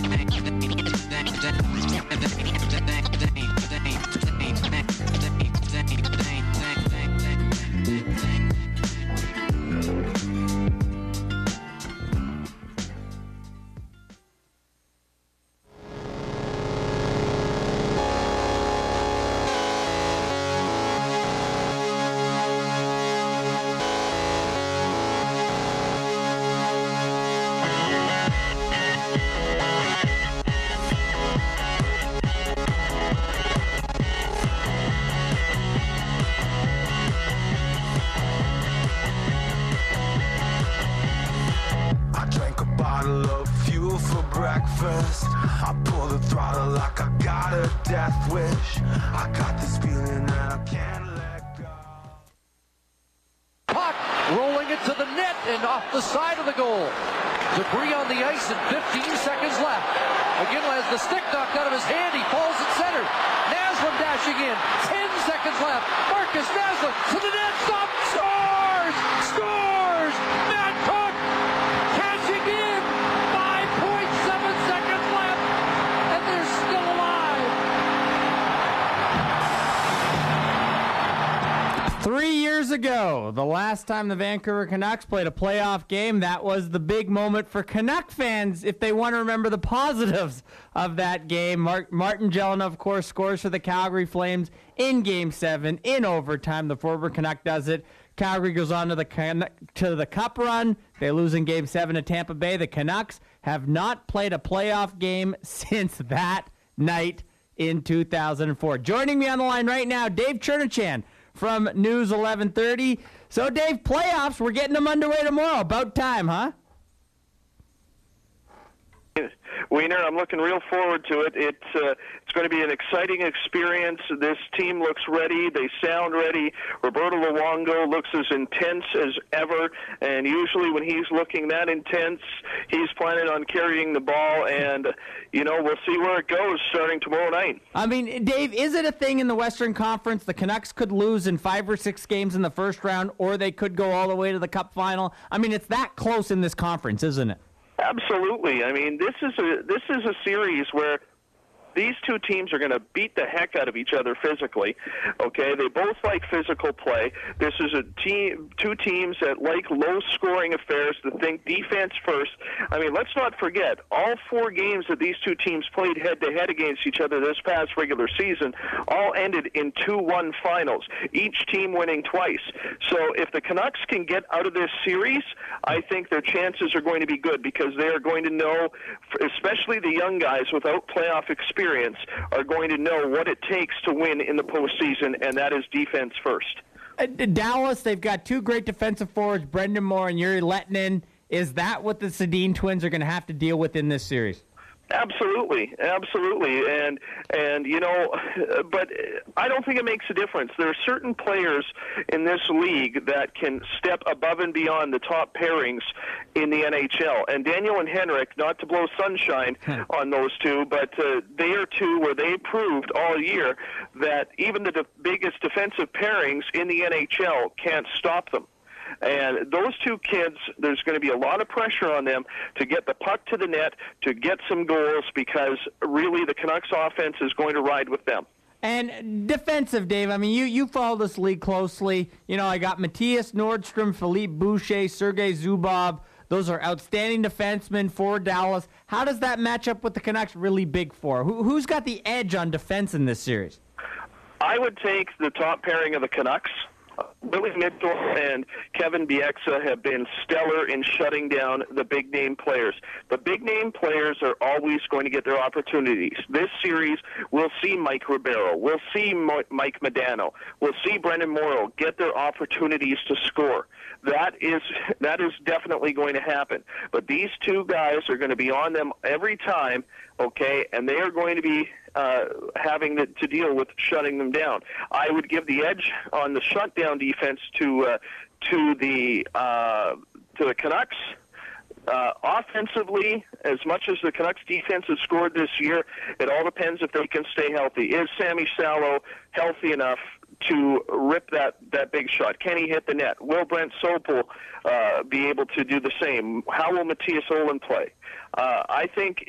Speaker 13: breakfast. I pull the throttle like I got a death wish. I got this feeling that I can't let go.
Speaker 14: Puck rolling it to the net and off the side of the goal. Debris on the ice and fifteen seconds left. Again, has the stick knocked out of his hand. He falls at center. Naslund dashing in. Ten seconds left. Marcus Naslund to the net. Stop. Scores! Scores! Matt Cook cashing in. five point seven seconds left. And they're still alive.
Speaker 4: Three years ago, the last time the Vancouver Canucks played a playoff game, that was the big moment for Canuck fans if they want to remember the positives of that game. Mark, Martin Gelinas, of course, scores for the Calgary Flames in Game seven in overtime. The former Canuck does it. Calgary goes on to the Can- to the Cup run. They lose in Game seven to Tampa Bay. The Canucks have not played a playoff game since that night in two thousand four. Joining me on the line right now, Dave Chernichan from News eleven thirty. So, Dave, playoffs, we're getting them underway tomorrow. About time, huh?
Speaker 15: Wiener, I'm looking real forward to it. It's uh, it's going to be an exciting experience. This team looks ready. They sound ready. Roberto Luongo looks as intense as ever, and usually when he's looking that intense, he's planning on carrying the ball, and, you know, we'll see where it goes starting tomorrow night.
Speaker 4: I mean, Dave, is it a thing in the Western Conference? The Canucks could lose in five or six games in the first round, or they could go all the way to the Cup final. I mean, it's that close in this conference, isn't it?
Speaker 15: Absolutely. I mean, this is a this is a series where these two teams are going to beat the heck out of each other physically. Okay, they both like physical play. This is a team, two teams that like low-scoring affairs, that think defense first. I mean, let's not forget, all four games that these two teams played head-to-head against each other this past regular season all ended in two one finals, each team winning twice. So if the Canucks can get out of this series, I think their chances are going to be good, because they are going to know, especially the young guys without playoff experience, are going to know what it takes to win in the postseason, and that is defense first.
Speaker 4: Uh, Dallas, they've got two great defensive forwards, Brendan Moore and Yuri Lettinen. Is that what the Sedin twins are going to have to deal with in this series?
Speaker 15: Absolutely, absolutely, and and you know, but I don't think it makes a difference. There are certain players in this league that can step above and beyond the top pairings in the N H L. And Daniel and Henrik, not to blow sunshine on those two, but uh, they are two where they proved all year that even the de- biggest defensive pairings in the N H L can't stop them. And those two kids, there's going to be a lot of pressure on them to get the puck to the net, to get some goals, because really the Canucks offense is going to ride with them.
Speaker 4: And defensive, Dave, I mean, you, you follow this league closely. You know, I got Matthias Nordstrom, Philippe Boucher, Sergei Zubov. Those are outstanding defensemen for Dallas. How does that match up with the Canucks really big for? Who, who's got the edge on defense in this series?
Speaker 15: I would take the top pairing of the Canucks. Billy Mitchell and Kevin Bieksa have been stellar in shutting down the big-name players. The big-name players are always going to get their opportunities. This series, we'll see Mike Ribeiro. We'll see Mike Modano. We'll see Brendan Morrow get their opportunities to score. That is that is definitely going to happen. But these two guys are going to be on them every time, okay, and they are going to be uh, having to, to deal with shutting them down. I would give the edge on the shutdown defense to uh, to the uh, to the Canucks. Uh, offensively, as much as the Canucks defense has scored this year, it all depends if they can stay healthy. Is Sammy Salo healthy enough to rip that, that big shot? Can he hit the net? Will Brent Sopel uh, be able to do the same? How will Matthias Olin play? Uh, I think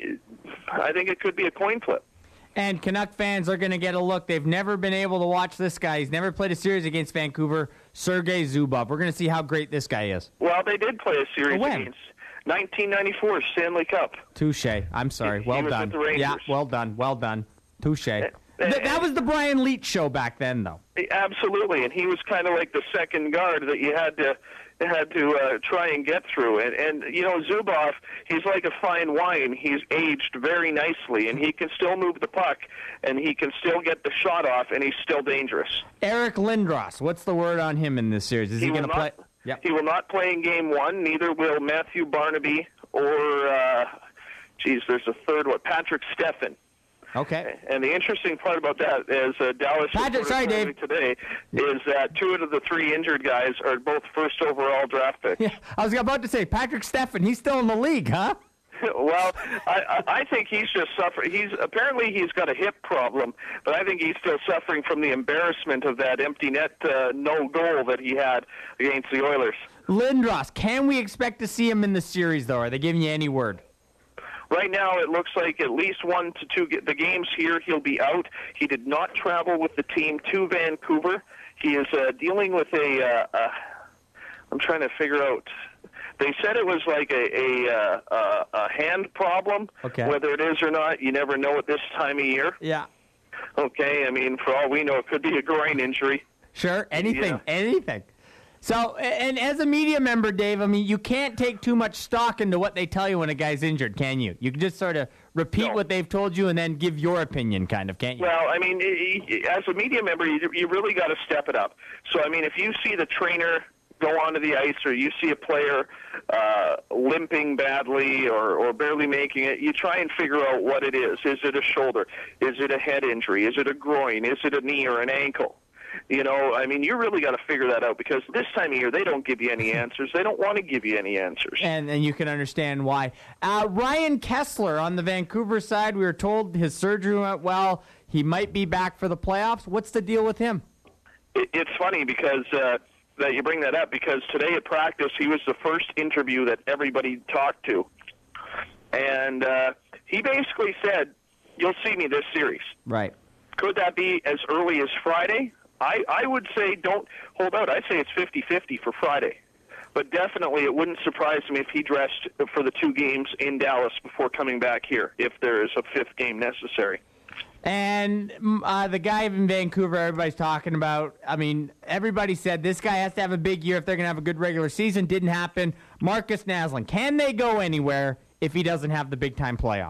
Speaker 15: I think it could be a coin flip.
Speaker 4: And Canuck fans are going to get a look. They've never been able to watch this guy. He's never played a series against Vancouver. Sergei Zubov. We're going to see how great this guy is.
Speaker 15: Well, they did play a series
Speaker 4: when?
Speaker 15: against nineteen ninety-four Stanley Cup.
Speaker 4: Touche. I'm sorry.
Speaker 15: He,
Speaker 4: well
Speaker 15: he was
Speaker 4: done.
Speaker 15: with the Rangers.
Speaker 4: Yeah, well done. Well done. Touche.
Speaker 15: Uh,
Speaker 4: Th- that was the Brian Leetch show back then, though.
Speaker 15: Absolutely, and he was kind of like the second guard that you had to had to uh, try and get through. And, and, you know, Zubov, he's like a fine wine. He's aged very nicely, and he can still move the puck, and he can still get the shot off, and he's still dangerous.
Speaker 4: Eric Lindros, what's the word on him in this series? Is he,
Speaker 15: he
Speaker 4: going to play?
Speaker 15: Yep. He will not play in game one. Neither will Matthew Barnaby or, uh, geez, there's a third one, Patrick Steffen.
Speaker 4: Okay.
Speaker 15: And the interesting part about that is uh, Dallas
Speaker 4: Patrick, sorry, Dave.
Speaker 15: today is that two of the three injured guys are both first overall draft picks.
Speaker 4: Yeah, I was about to say, Patrick Steffen, he's still in the league, huh?
Speaker 15: Well, I, I think he's just suffering. He's apparently he's got a hip problem, but I think he's still suffering from the embarrassment of that empty net uh, no goal that he had against the Oilers.
Speaker 4: Lindros, can we expect to see him in the series, though? Are they giving you any word?
Speaker 15: Right now, it looks like at least one to two the games here he'll be out. He did not travel with the team to Vancouver. he is uh, dealing with a. Uh, uh, I'm trying to figure out. They said it was like a a, uh, uh, a hand problem.
Speaker 4: Okay.
Speaker 15: Whether it is or not, you never know at this time of year.
Speaker 4: Yeah.
Speaker 15: Okay. I mean, for all we know, it could be a groin injury.
Speaker 4: Sure. Anything.
Speaker 15: Yeah.
Speaker 4: Anything. So, and as a media member, Dave, I mean, you can't take too much stock into what they tell you when a guy's injured, can you? You can just sort of repeat
Speaker 15: No.
Speaker 4: what they've told you and then give your opinion, kind of, can't you?
Speaker 15: Well, I mean, i- i- as a media member, you, you really got to step it up. So, I mean, if you see the trainer go onto the ice or you see a player uh, limping badly or, or barely making it, you try and figure out what it is. Is it a shoulder? Is it a head injury? Is it a groin? Is it a knee or an ankle? You know, I mean, you really got to figure that out because this time of year, they don't give you any answers. They don't want to give you any answers.
Speaker 4: And and you can understand why. Uh, Ryan Kessler on the Vancouver side, we were told his surgery went well. He might be back for the playoffs. What's the deal with him?
Speaker 15: It, it's funny because uh, that you bring that up because today at practice, he was the first interview that everybody talked to. And uh, he basically said, you'll see me this series.
Speaker 4: Right.
Speaker 15: Could that be as early as Friday? I, I would say don't hold out. I'd say it's fifty-fifty for Friday. But definitely it wouldn't surprise me if he dressed for the two games in Dallas before coming back here, if there is a fifth game necessary.
Speaker 4: And mm, uh, the guy in Vancouver, everybody's talking about, I mean, everybody said this guy has to have a big year if they're going to have a good regular season. Didn't happen. Marcus Naslund, can they go anywhere if he doesn't have the big-time playoff?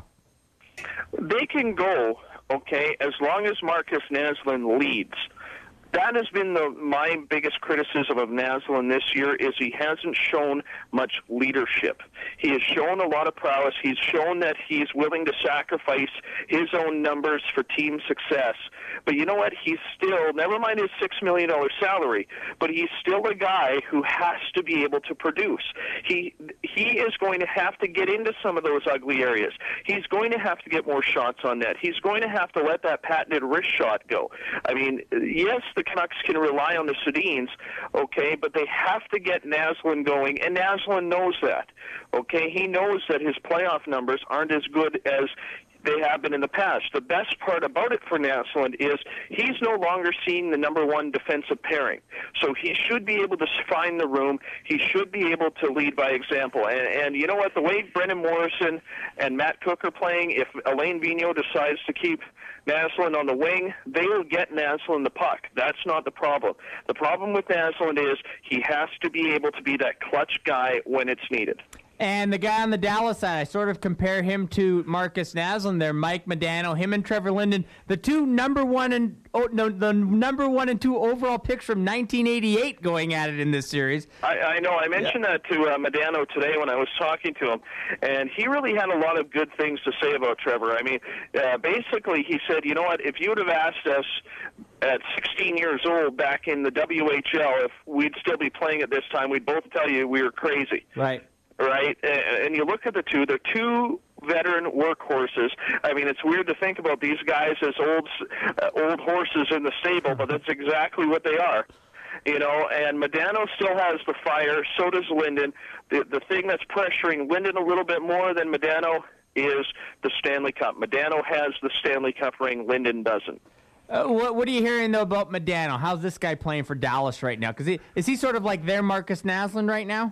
Speaker 15: They can go, okay, as long as Marcus Naslund leads. That has been the, my biggest criticism of Naslund this year is he hasn't shown much leadership. He has shown a lot of prowess. He's shown that he's willing to sacrifice his own numbers for team success. But you know what? He's still, never mind his six million dollars salary, but he's still a guy who has to be able to produce. He, he is going to have to get into some of those ugly areas. He's going to have to get more shots on net. He's going to have to let that patented wrist shot go. I mean, yes, the Canucks can rely on the Sedins, okay, but they have to get Naslund going, and Naslund knows that, okay? He knows that his playoff numbers aren't as good as they have been in the past. The best part about it for Naslund is he's no longer seeing the number one defensive pairing. So he should be able to find the room. He should be able to lead by example. And, and you know what? The way Brendan Morrison and Matt Cook are playing, if Alain Vigneault decides to keep Naslund on the wing, they will get Naslund the puck. That's not the problem. The problem with Naslund is he has to be able to be that clutch guy when it's needed.
Speaker 4: And the guy on the Dallas side, I sort of compare him to Marcus Naslund there, Mike Modano, him and Trevor Linden, the two number one and oh, no, the number one and two overall picks from nineteen eighty-eight going at it in this series.
Speaker 15: I, I know. I mentioned yeah. that to uh, Modano today when I was talking to him, and he really had a lot of good things to say about Trevor. I mean, uh, basically he said, you know what, if you would have asked us at sixteen years old back in the W H L if we'd still be playing at this time, we'd both tell you we were crazy.
Speaker 4: Right.
Speaker 15: Right, and you look at the two, they're two veteran workhorses. I mean, it's weird to think about these guys as old uh, old horses in the stable, but that's exactly what they are. You know, and Modano still has the fire, so does Linden. The, the thing that's pressuring Linden a little bit more than Modano is the Stanley Cup. Modano has the Stanley Cup ring, Linden doesn't.
Speaker 4: Uh, what, what are you hearing, though, about Modano? How's this guy playing for Dallas right now? Because he, is he sort of like their Marcus Naslund right now?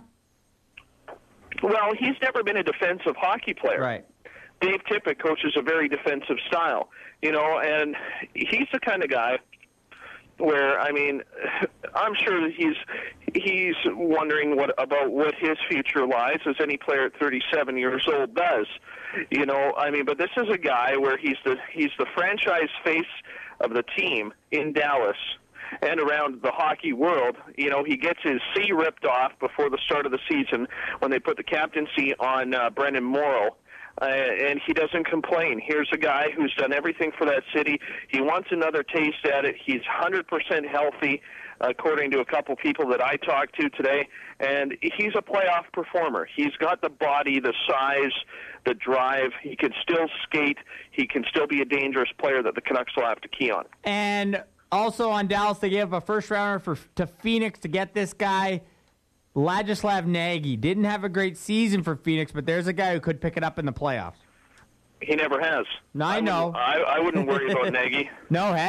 Speaker 15: Well, he's never been a defensive hockey player.
Speaker 4: Right.
Speaker 15: Dave Tippett coaches a very defensive style, you know, and he's the kind of guy where, I mean, I'm sure that he's he's wondering what about what his future lies, as any player at thirty-seven years old does. You know, I mean, but this is a guy where he's the he's the franchise face of the team in Dallas and around the hockey world. You know, he gets his C ripped off before the start of the season when they put the captaincy on uh, Brendan Morrow, uh, and he doesn't complain. Here's a guy who's done everything for that city. He wants another taste at it. He's one hundred percent healthy, according to a couple people that I talked to today, and he's a playoff performer. He's got the body, the size, the drive. He can still skate. He can still be a dangerous player that the Canucks will have to key on.
Speaker 4: And also on Dallas, they gave a first-rounder for to Phoenix to get this guy, Ladislav Nagy. Didn't have a great season for Phoenix, but there's a guy who could pick it up in the playoffs.
Speaker 15: He never has.
Speaker 4: No, I, I know.
Speaker 15: I, I wouldn't worry about Nagy.
Speaker 4: No, hey?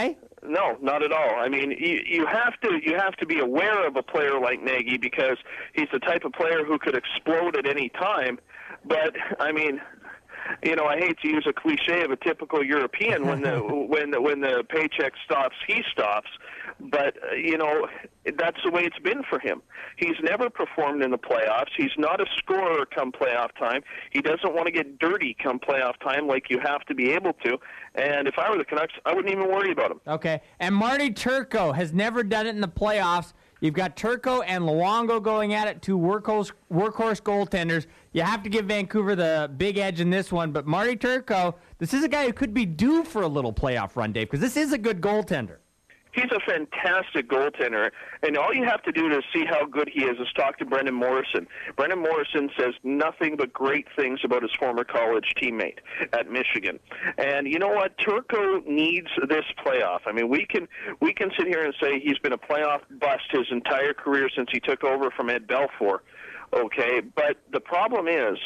Speaker 15: no, not at all. I mean, you, you have to you have to be aware of a player like Nagy because he's the type of player who could explode at any time. But I mean, you know, I hate to use a cliche of a typical European when the when the, when the paycheck stops, he stops. But uh, you know, that's the way it's been for him. He's never performed in the playoffs. He's not a scorer come playoff time. He doesn't want to get dirty come playoff time like you have to be able to. And if I were the Canucks, I wouldn't even worry about him.
Speaker 4: Okay. And Marty Turco has never done it in the playoffs. You've got Turco and Luongo going at it, two workhorse, workhorse goaltenders. You have to give Vancouver the big edge in this one. But Marty Turco, this is a guy who could be due for a little playoff run, Dave, because this is a good goaltender.
Speaker 15: He's a fantastic goaltender, and all you have to do to see how good he is is talk to Brendan Morrison. Brendan Morrison says nothing but great things about his former college teammate at Michigan. And you know what? Turco needs this playoff. I mean, we can we can sit here and say he's been a playoff bust his entire career since he took over from Ed Belfour, okay? But the problem is,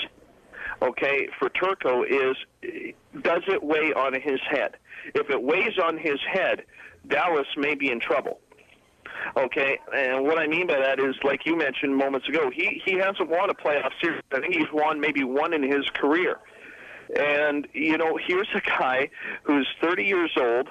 Speaker 15: okay, for Turco is, does it weigh on his head? If it weighs on his head, Dallas may be in trouble. Okay, and what I mean by that is, like you mentioned moments ago, he, he hasn't won a playoff series. I think he's won maybe one in his career. And, you know, here's a guy who's thirty years old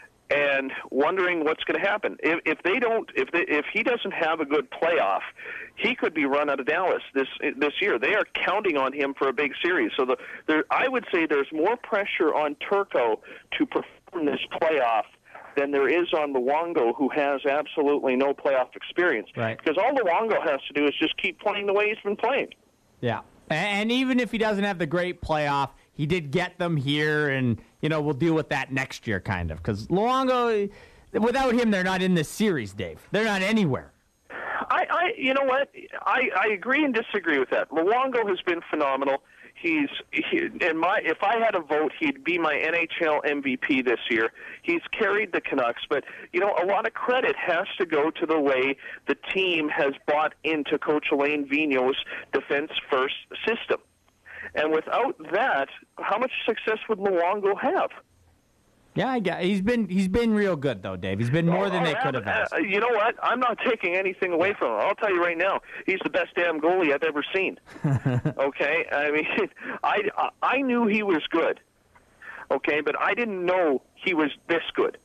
Speaker 15: and wondering what's going to happen. If, if they don't, if they, if he doesn't have a good playoff, he could be run out of Dallas this this year. They are counting on him for a big series. So the there, I would say there's more pressure on Turco to perform this playoff than there is on Luongo, who has absolutely no playoff experience.
Speaker 4: Right.
Speaker 15: Because all Luongo has to do is just keep playing the way he's been playing.
Speaker 4: Yeah. And even if he doesn't have the great playoff, he did get them here, and, you know, we'll deal with that next year, kind of. Because Luongo, without him, they're not in this series, Dave. They're not anywhere.
Speaker 15: I, I you know what? I, I agree and disagree with that. Luongo has been phenomenal. He's he, in my if I had a vote, he'd be my N H L M V P this year. He's carried the Canucks, but you know, a lot of credit has to go to the way the team has bought into Coach Alain Vigneault's defense first system. And without that, how much success would Luongo have?
Speaker 4: Yeah, I got, he's been he's been real good though, Dave. He's been more
Speaker 15: oh,
Speaker 4: than they
Speaker 15: uh,
Speaker 4: could have asked.
Speaker 15: Uh, you know what? I'm not taking anything away from him. I'll tell you right now, he's the best damn goalie I've ever seen. Okay, I mean, I I knew he was good. Okay, but I didn't know he was this good.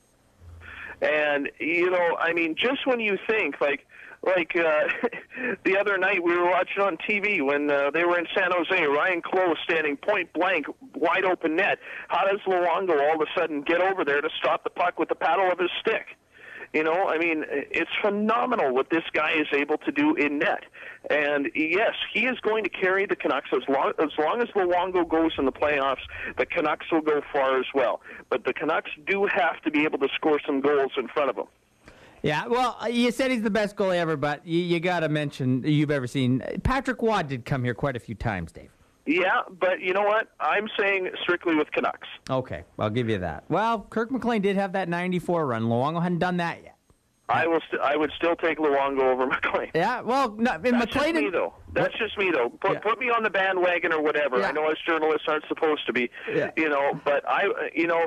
Speaker 15: And you know, I mean, just when you think like. Like uh, the other night, we were watching on T V when uh, they were in San Jose. Ryan Close standing point blank, wide open net. How does Luongo all of a sudden get over there to stop the puck with the paddle of his stick? You know, I mean, it's phenomenal what this guy is able to do in net. And yes, he is going to carry the Canucks as long as long as Luongo goes in the playoffs. The Canucks will go far as well. But the Canucks do have to be able to score some goals in front of them.
Speaker 4: Yeah, well, you said he's the best goalie ever, but you, you got to mention you've ever seen. Patrick Waugh did come here quite a few times, Dave.
Speaker 15: Yeah, but you know what? I'm saying strictly with Canucks.
Speaker 4: Okay, I'll give you that. Well, Kirk McLean did have that ninety-four run. Luongo hadn't done that yet.
Speaker 15: I will. St- I would still take Luongo over McLean.
Speaker 4: Yeah, well, no,
Speaker 15: that's
Speaker 4: McLean
Speaker 15: just me though. That's what? just me though. Put, yeah. put me on the bandwagon or whatever.
Speaker 4: Yeah.
Speaker 15: I know us journalists aren't supposed to be.
Speaker 4: Yeah.
Speaker 15: You know, but I, you know.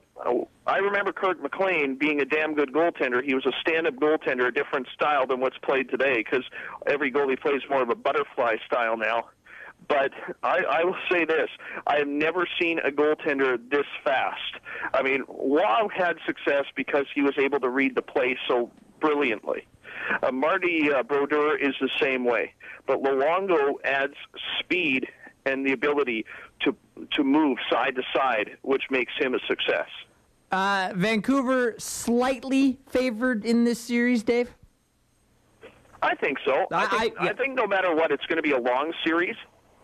Speaker 15: I remember Kirk McLean being a damn good goaltender. He was a stand-up goaltender, a different style than what's played today, because every goalie plays more of a butterfly style now. But I, I will say this. I have never seen a goaltender this fast. I mean, Waugh had success because he was able to read the play so brilliantly. Uh, Marty uh, Brodeur is the same way. But Luongo adds speed and the ability to to move side to side, which makes him a success.
Speaker 4: Uh, Vancouver slightly favored in this series, Dave?
Speaker 15: I think so. I, I, think, I, yeah. I think no matter what, it's going to be a long series.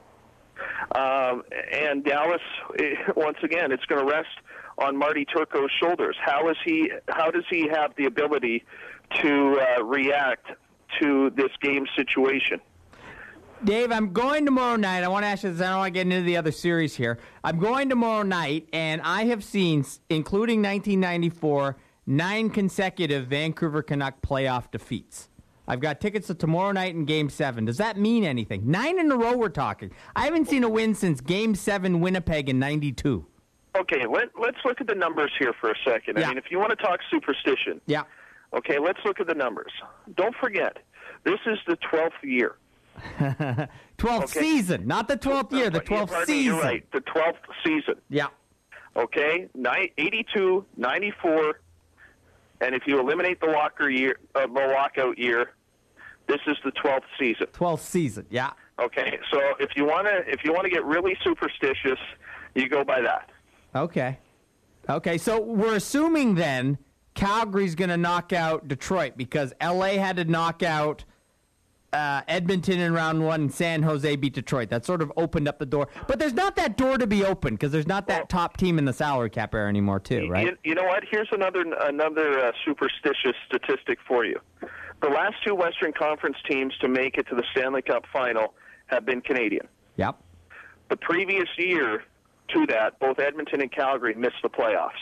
Speaker 15: Um, and Dallas, once again, it's going to rest on Marty Turco's shoulders. How is he? How does he have the ability to uh, react to this game situation?
Speaker 4: Dave, I'm going tomorrow night. I want to ask you this. I don't want to get into the other series here. I'm going tomorrow night, and I have seen, including nineteen ninety-four, nine consecutive Vancouver Canuck playoff defeats. I've got tickets to tomorrow night in Game seven. Does that mean anything? Nine in a row we're talking. I haven't seen a win since Game seven Winnipeg in ninety-two.
Speaker 15: Okay, let, let's look at the numbers here for a second.
Speaker 4: Yeah.
Speaker 15: I mean, if you want to talk superstition,
Speaker 4: Yeah.
Speaker 15: okay, let's look at the numbers. Don't forget, this is the twelfth year.
Speaker 4: twelfth
Speaker 15: Okay.
Speaker 4: season, not the twelfth year, the
Speaker 15: Yeah,
Speaker 4: twelfth
Speaker 15: pardon me,
Speaker 4: season.
Speaker 15: You're right, the twelfth season.
Speaker 4: Yeah.
Speaker 15: Okay, Ni- eighty-two, ninety-four, and if you eliminate the Walker year, uh, the lockout year, this is the twelfth season.
Speaker 4: twelfth season, yeah.
Speaker 15: Okay, so if you want to if you want to get really superstitious, you go by that.
Speaker 4: Okay. Okay, so we're assuming then Calgary's going to knock out Detroit because L A had to knock out uh, Edmonton in round one and San Jose beat Detroit. That sort of opened up the door. But there's not that door to be opened because there's not that top team in the salary cap era anymore too, right?
Speaker 15: You, you know what? Here's another another uh, superstitious statistic for you. The last two Western Conference teams to make it to the Stanley Cup final have been Canadian.
Speaker 4: Yep.
Speaker 15: The previous year to that, both Edmonton and Calgary missed the playoffs.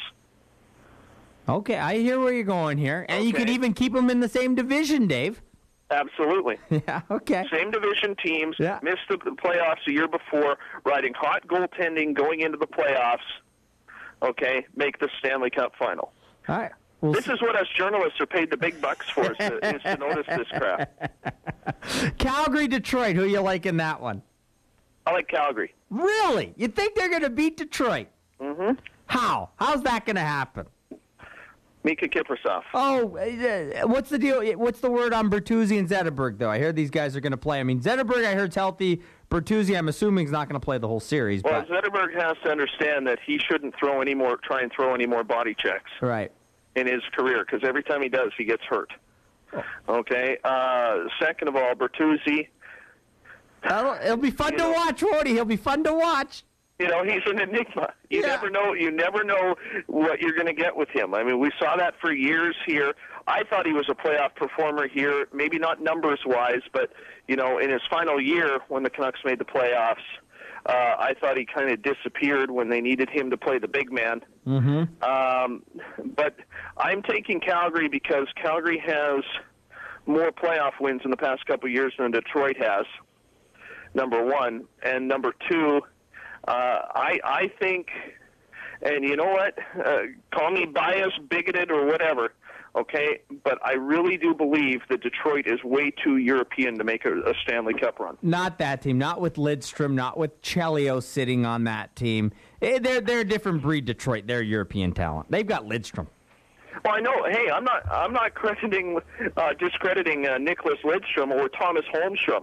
Speaker 4: Okay, I hear where you're going here. And you could
Speaker 15: Okay.
Speaker 4: even keep them in the same division, Dave.
Speaker 15: Absolutely.
Speaker 4: Yeah, okay.
Speaker 15: Same division teams
Speaker 4: Yeah.
Speaker 15: missed the the playoffs a year before, riding hot goaltending going into the playoffs. Okay, make the Stanley Cup final.
Speaker 4: All right. We'll
Speaker 15: This is what us journalists are paid the big bucks for, is to, is to notice this crap.
Speaker 4: Calgary, Detroit, who you like in that one?
Speaker 15: I like Calgary.
Speaker 4: Really? You think they're going to beat Detroit?
Speaker 15: Mm-hmm.
Speaker 4: How? How's that going to happen?
Speaker 15: Mika Kiprasov.
Speaker 4: Oh, uh, what's the deal? What's the word on Bertuzzi and Zetterberg, though? I hear these guys are going to play. I mean, Zetterberg, I heard's healthy. Bertuzzi, I'm assuming, is not going to play the whole series.
Speaker 15: Well,
Speaker 4: But
Speaker 15: Zetterberg has to understand that he shouldn't throw any more, try and throw any more body checks
Speaker 4: right.
Speaker 15: in his career, because every time he does, he gets hurt.
Speaker 4: Oh.
Speaker 15: Okay. Uh, second of all, Bertuzzi,
Speaker 4: That'll, it'll be fun to watch, won't he? He'll be fun to watch.
Speaker 15: you know, he's an enigma. You
Speaker 4: Yeah.
Speaker 15: never know. You never know what you're going to get with him. I mean, we saw that for years here. I thought he was a playoff performer here, maybe not numbers wise, but you know, in his final year when the Canucks made the playoffs, uh, I thought he kind of disappeared when they needed him to play the big man.
Speaker 4: Mm-hmm.
Speaker 15: Um, but I'm taking Calgary because Calgary has more playoff wins in the past couple of years than Detroit has. Number one, and number two, uh, I I think, and you know what? Uh, call me biased, bigoted, or whatever. Okay, but I really do believe that Detroit is way too European to make a, a Stanley Cup run.
Speaker 4: Not that team. Not with Lidstrom. Not with Chelio sitting on that team. Eh, They're they're a different breed. Detroit. They're European talent. They've got Lidstrom.
Speaker 15: Well, I know. Hey, I'm not. I'm not crediting, uh, discrediting uh, Nicholas Lidstrom or Thomas Holmstrom.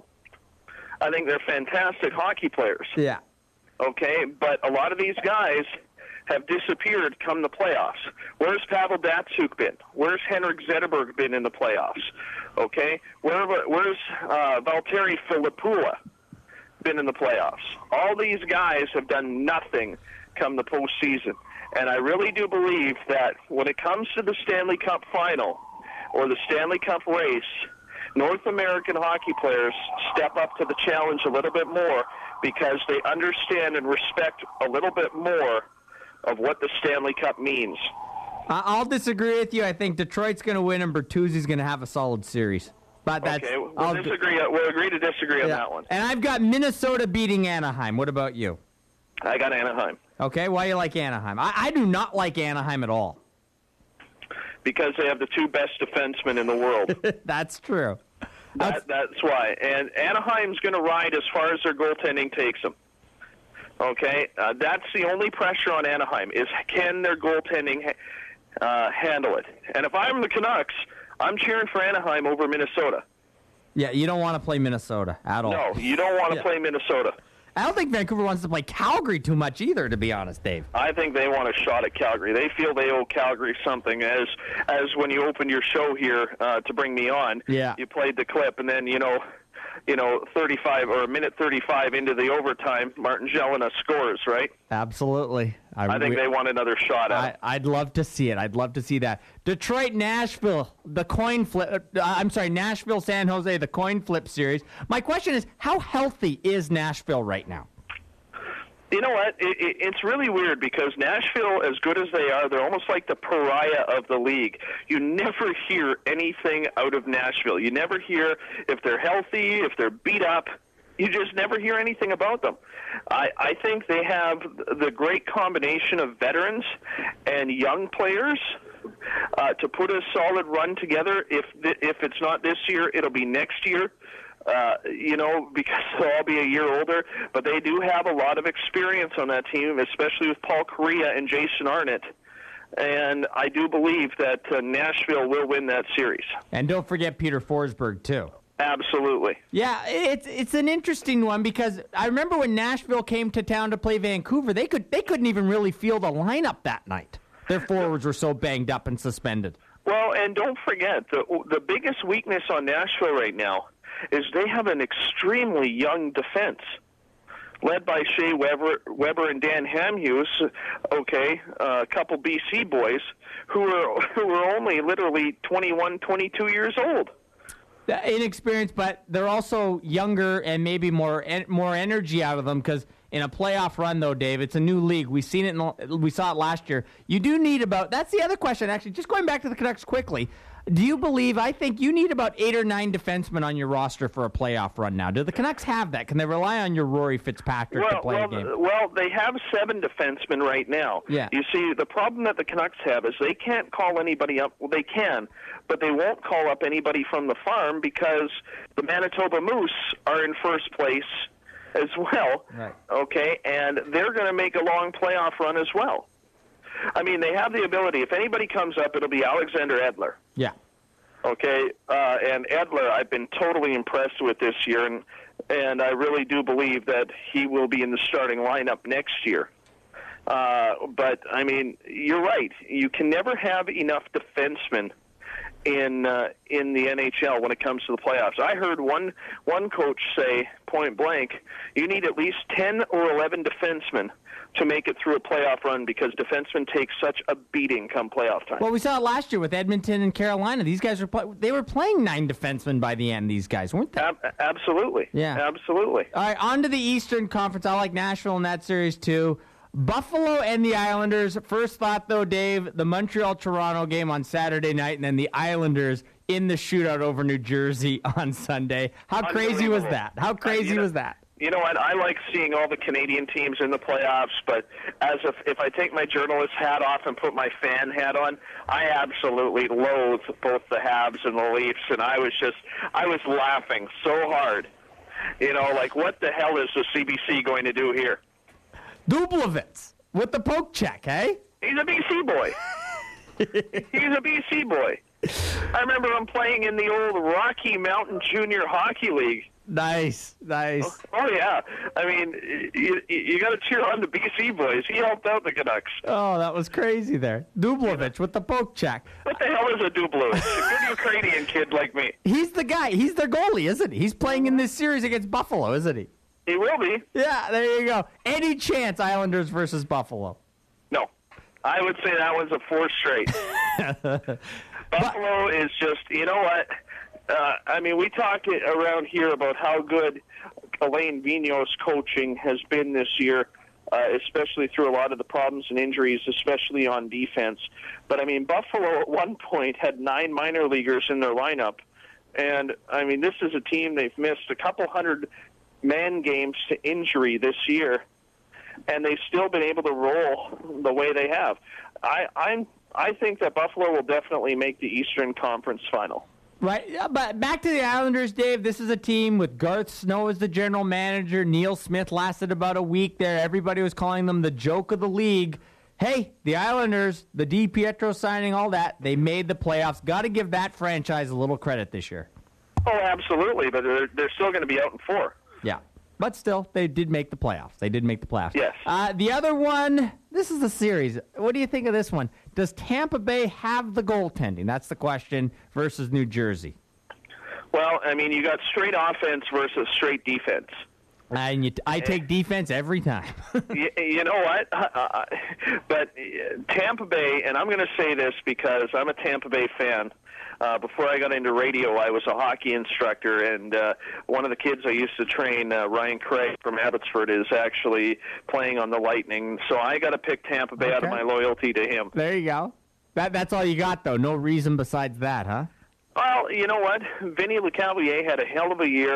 Speaker 15: I think they're fantastic hockey players.
Speaker 4: Yeah.
Speaker 15: Okay, but a lot of these guys have disappeared come the playoffs. Where's Pavel Datsyuk been? Where's Henrik Zetterberg been in the playoffs? Okay, Where, where's uh, Valtteri Filppula been in the playoffs? All these guys have done nothing come the postseason. And I really do believe that when it comes to the Stanley Cup final or the Stanley Cup race, North American hockey players step up to the challenge a little bit more because they understand and respect a little bit more of what the Stanley Cup means.
Speaker 4: I- I'll disagree with you. I think Detroit's going to win and Bertuzzi's going to have a solid series. But that's
Speaker 15: Okay, we'll
Speaker 4: I'll do-
Speaker 15: disagree. We'll agree to disagree on
Speaker 4: Yeah.
Speaker 15: that one.
Speaker 4: And I've got Minnesota beating Anaheim. What about you?
Speaker 15: I got Anaheim
Speaker 4: Okay, why you like Anaheim? I, I do not like Anaheim at all.
Speaker 15: because they have the two best defensemen in the world.
Speaker 4: That's true.
Speaker 15: That, that's why. And Anaheim's going to ride as far as their goaltending takes them. Okay, uh, that's the only pressure on Anaheim is can their goaltending uh, handle it. And if I'm the Canucks, I'm cheering for Anaheim over Minnesota.
Speaker 4: Yeah, you don't want to play Minnesota at all.
Speaker 15: No, you don't want to
Speaker 4: Yeah.
Speaker 15: play Minnesota.
Speaker 4: I don't think Vancouver wants to play Calgary too much either, to be honest, Dave.
Speaker 15: I think they want a shot at Calgary. They feel they owe Calgary something. As as when you opened your show here uh, to bring me on,
Speaker 4: Yeah.
Speaker 15: you played the clip, and then you know, you know, thirty-five or a minute thirty-five into the overtime, Martin Jelena scores. Right?
Speaker 4: Absolutely.
Speaker 15: I think
Speaker 4: we-
Speaker 15: they want another shot at it.
Speaker 4: I, I'd love to see it. I'd love to see that. Detroit, Nashville, the coin flip. Uh, I'm sorry, Nashville, San Jose, the coin flip series. My question is, how healthy is Nashville right now?
Speaker 15: You know what? It, it, it's really weird because Nashville, as good as they are, they're almost like the pariah of the league. You never hear anything out of Nashville. You never hear if they're healthy, if they're beat up. You just never hear anything about them. I, I think they have the great combination of veterans and young players uh, to put a solid run together. If th- if it's not this year, it'll be next year. Uh, you know, because they'll all be a year older. But they do have a lot of experience on that team, especially with Paul Correa and Jason Arnott. And I do believe that uh, Nashville will win that series.
Speaker 4: And don't forget Peter Forsberg, too.
Speaker 15: Absolutely.
Speaker 4: Yeah, it's it's an interesting one because I remember when Nashville came to town to play Vancouver, they could they couldn't even really field a lineup that night. Their forwards were so banged up and suspended.
Speaker 15: Well, and don't forget the the biggest weakness on Nashville right now is they have an extremely young defense, led by Shea Weber, Weber and Dan Hamhuis. Okay, uh, a couple B C boys who are who are only literally twenty-one, twenty-two years old.
Speaker 4: Inexperienced, but they're also younger and maybe more en- more energy out of them because in a playoff run, though, Dave, it's a new league. We've seen it. In the, we saw it last year. You do need about. That's the other question, actually. Just going back to the Canucks quickly. Do you believe? I think you need about eight or nine defensemen on your roster for a playoff run now. Do the Canucks have that? Can they rely on your Rory Fitzpatrick
Speaker 15: well,
Speaker 4: to play
Speaker 15: well,
Speaker 4: a game?
Speaker 15: Well, they have seven defensemen right now.
Speaker 4: Yeah.
Speaker 15: You see, the problem that the Canucks have is they can't call anybody up. Well, they can, but they won't call up anybody from the farm because the Manitoba Moose are in first place as well.
Speaker 4: Right.
Speaker 15: Okay, and they're going to make a long playoff run as well. I mean, they have the ability. If anybody comes up, it'll be Alexander Edler.
Speaker 4: Yeah.
Speaker 15: Okay, uh, and Edler, I've been totally impressed with this year, and and I really do believe that he will be in the starting lineup next year. Uh, but I mean, you're right. You can never have enough defensemen in uh, in the N H L when it comes to the playoffs. I heard one one coach say point blank, you need at least ten or eleven defensemen to make it through a playoff run because defensemen take such a beating come playoff time.
Speaker 4: Well, we saw it last year with Edmonton and Carolina. These guys were play- they were playing nine defensemen by the end. These guys weren't they?
Speaker 15: Ab- absolutely.
Speaker 4: Yeah,
Speaker 15: absolutely.
Speaker 4: All right, on to the Eastern Conference. I like Nashville in that series too. Buffalo and the Islanders. First thought, though, Dave, the Montreal-Toronto game on Saturday night, and then the Islanders in the shootout over New Jersey on Sunday. How crazy was that? How crazy
Speaker 15: uh, you know,
Speaker 4: was that?
Speaker 15: You know what? I like seeing all the Canadian teams in the playoffs, but as if, if I take my journalist hat off and put my fan hat on, I absolutely loathe both the Habs and the Leafs, and I was just, I was laughing so hard. You know, like, what the hell is the C B C going to do here?
Speaker 4: Dublovitz with the poke check, eh?
Speaker 15: He's a B C boy. He's a B C boy. I remember him playing in the old Rocky Mountain Junior Hockey League.
Speaker 4: Nice, nice.
Speaker 15: Oh, oh yeah. I mean, you, you got to cheer on the B C boys. He helped out the Canucks.
Speaker 4: Oh, that was crazy there. Dublovitz with the poke check.
Speaker 15: What the hell is a Dublovitz? A good Ukrainian kid like me.
Speaker 4: He's the guy. He's their goalie, isn't he? He's playing in this series against Buffalo, isn't he?
Speaker 15: He will be.
Speaker 4: Yeah, there you go. Any chance Islanders versus Buffalo?
Speaker 15: No. I would say that one's a four straight. Buffalo is just, you know what? Uh, I mean, we talk around here about how good Alain Vigneault's coaching has been this year, uh, especially through a lot of the problems and injuries, especially on defense. But, I mean, Buffalo at one point had nine minor leaguers in their lineup. And, I mean, this is a team they've missed a couple hundred man games to injury this year, and they've still been able to roll the way they have. I I'm, I think that Buffalo will definitely make the Eastern Conference Final.
Speaker 4: Right, but back to the Islanders, Dave. This is a team with Garth Snow as the general manager. Neil Smith lasted about a week there. Everybody was calling them the joke of the league. Hey, the Islanders, the DiPietro signing, all that, they made the playoffs. Got to give that franchise a little credit this year.
Speaker 15: Oh, absolutely, but they're, they're still going to be out in four.
Speaker 4: Yeah, but still, they did make the playoffs. They did make the playoffs.
Speaker 15: Yes.
Speaker 4: Uh, the other one, this is a series. What do you think of this one? Does Tampa Bay have the goaltending? That's the question versus New Jersey.
Speaker 15: Well, I mean, you got straight offense versus straight defense.
Speaker 4: And you, I take defense every time.
Speaker 15: you, you know what? Uh, but Tampa Bay, and I'm going to say this because I'm a Tampa Bay fan. Uh, before I got into radio, I was a hockey instructor, and uh, one of the kids I used to train, uh, Ryan Craig from Abbotsford, is actually playing on the Lightning. So I got to pick Tampa Bay okay. out of my loyalty to him.
Speaker 4: There you go. That That's all you got, though. No reason besides that, huh?
Speaker 15: Well, you know what? Vinny Lecavalier had a hell of a year.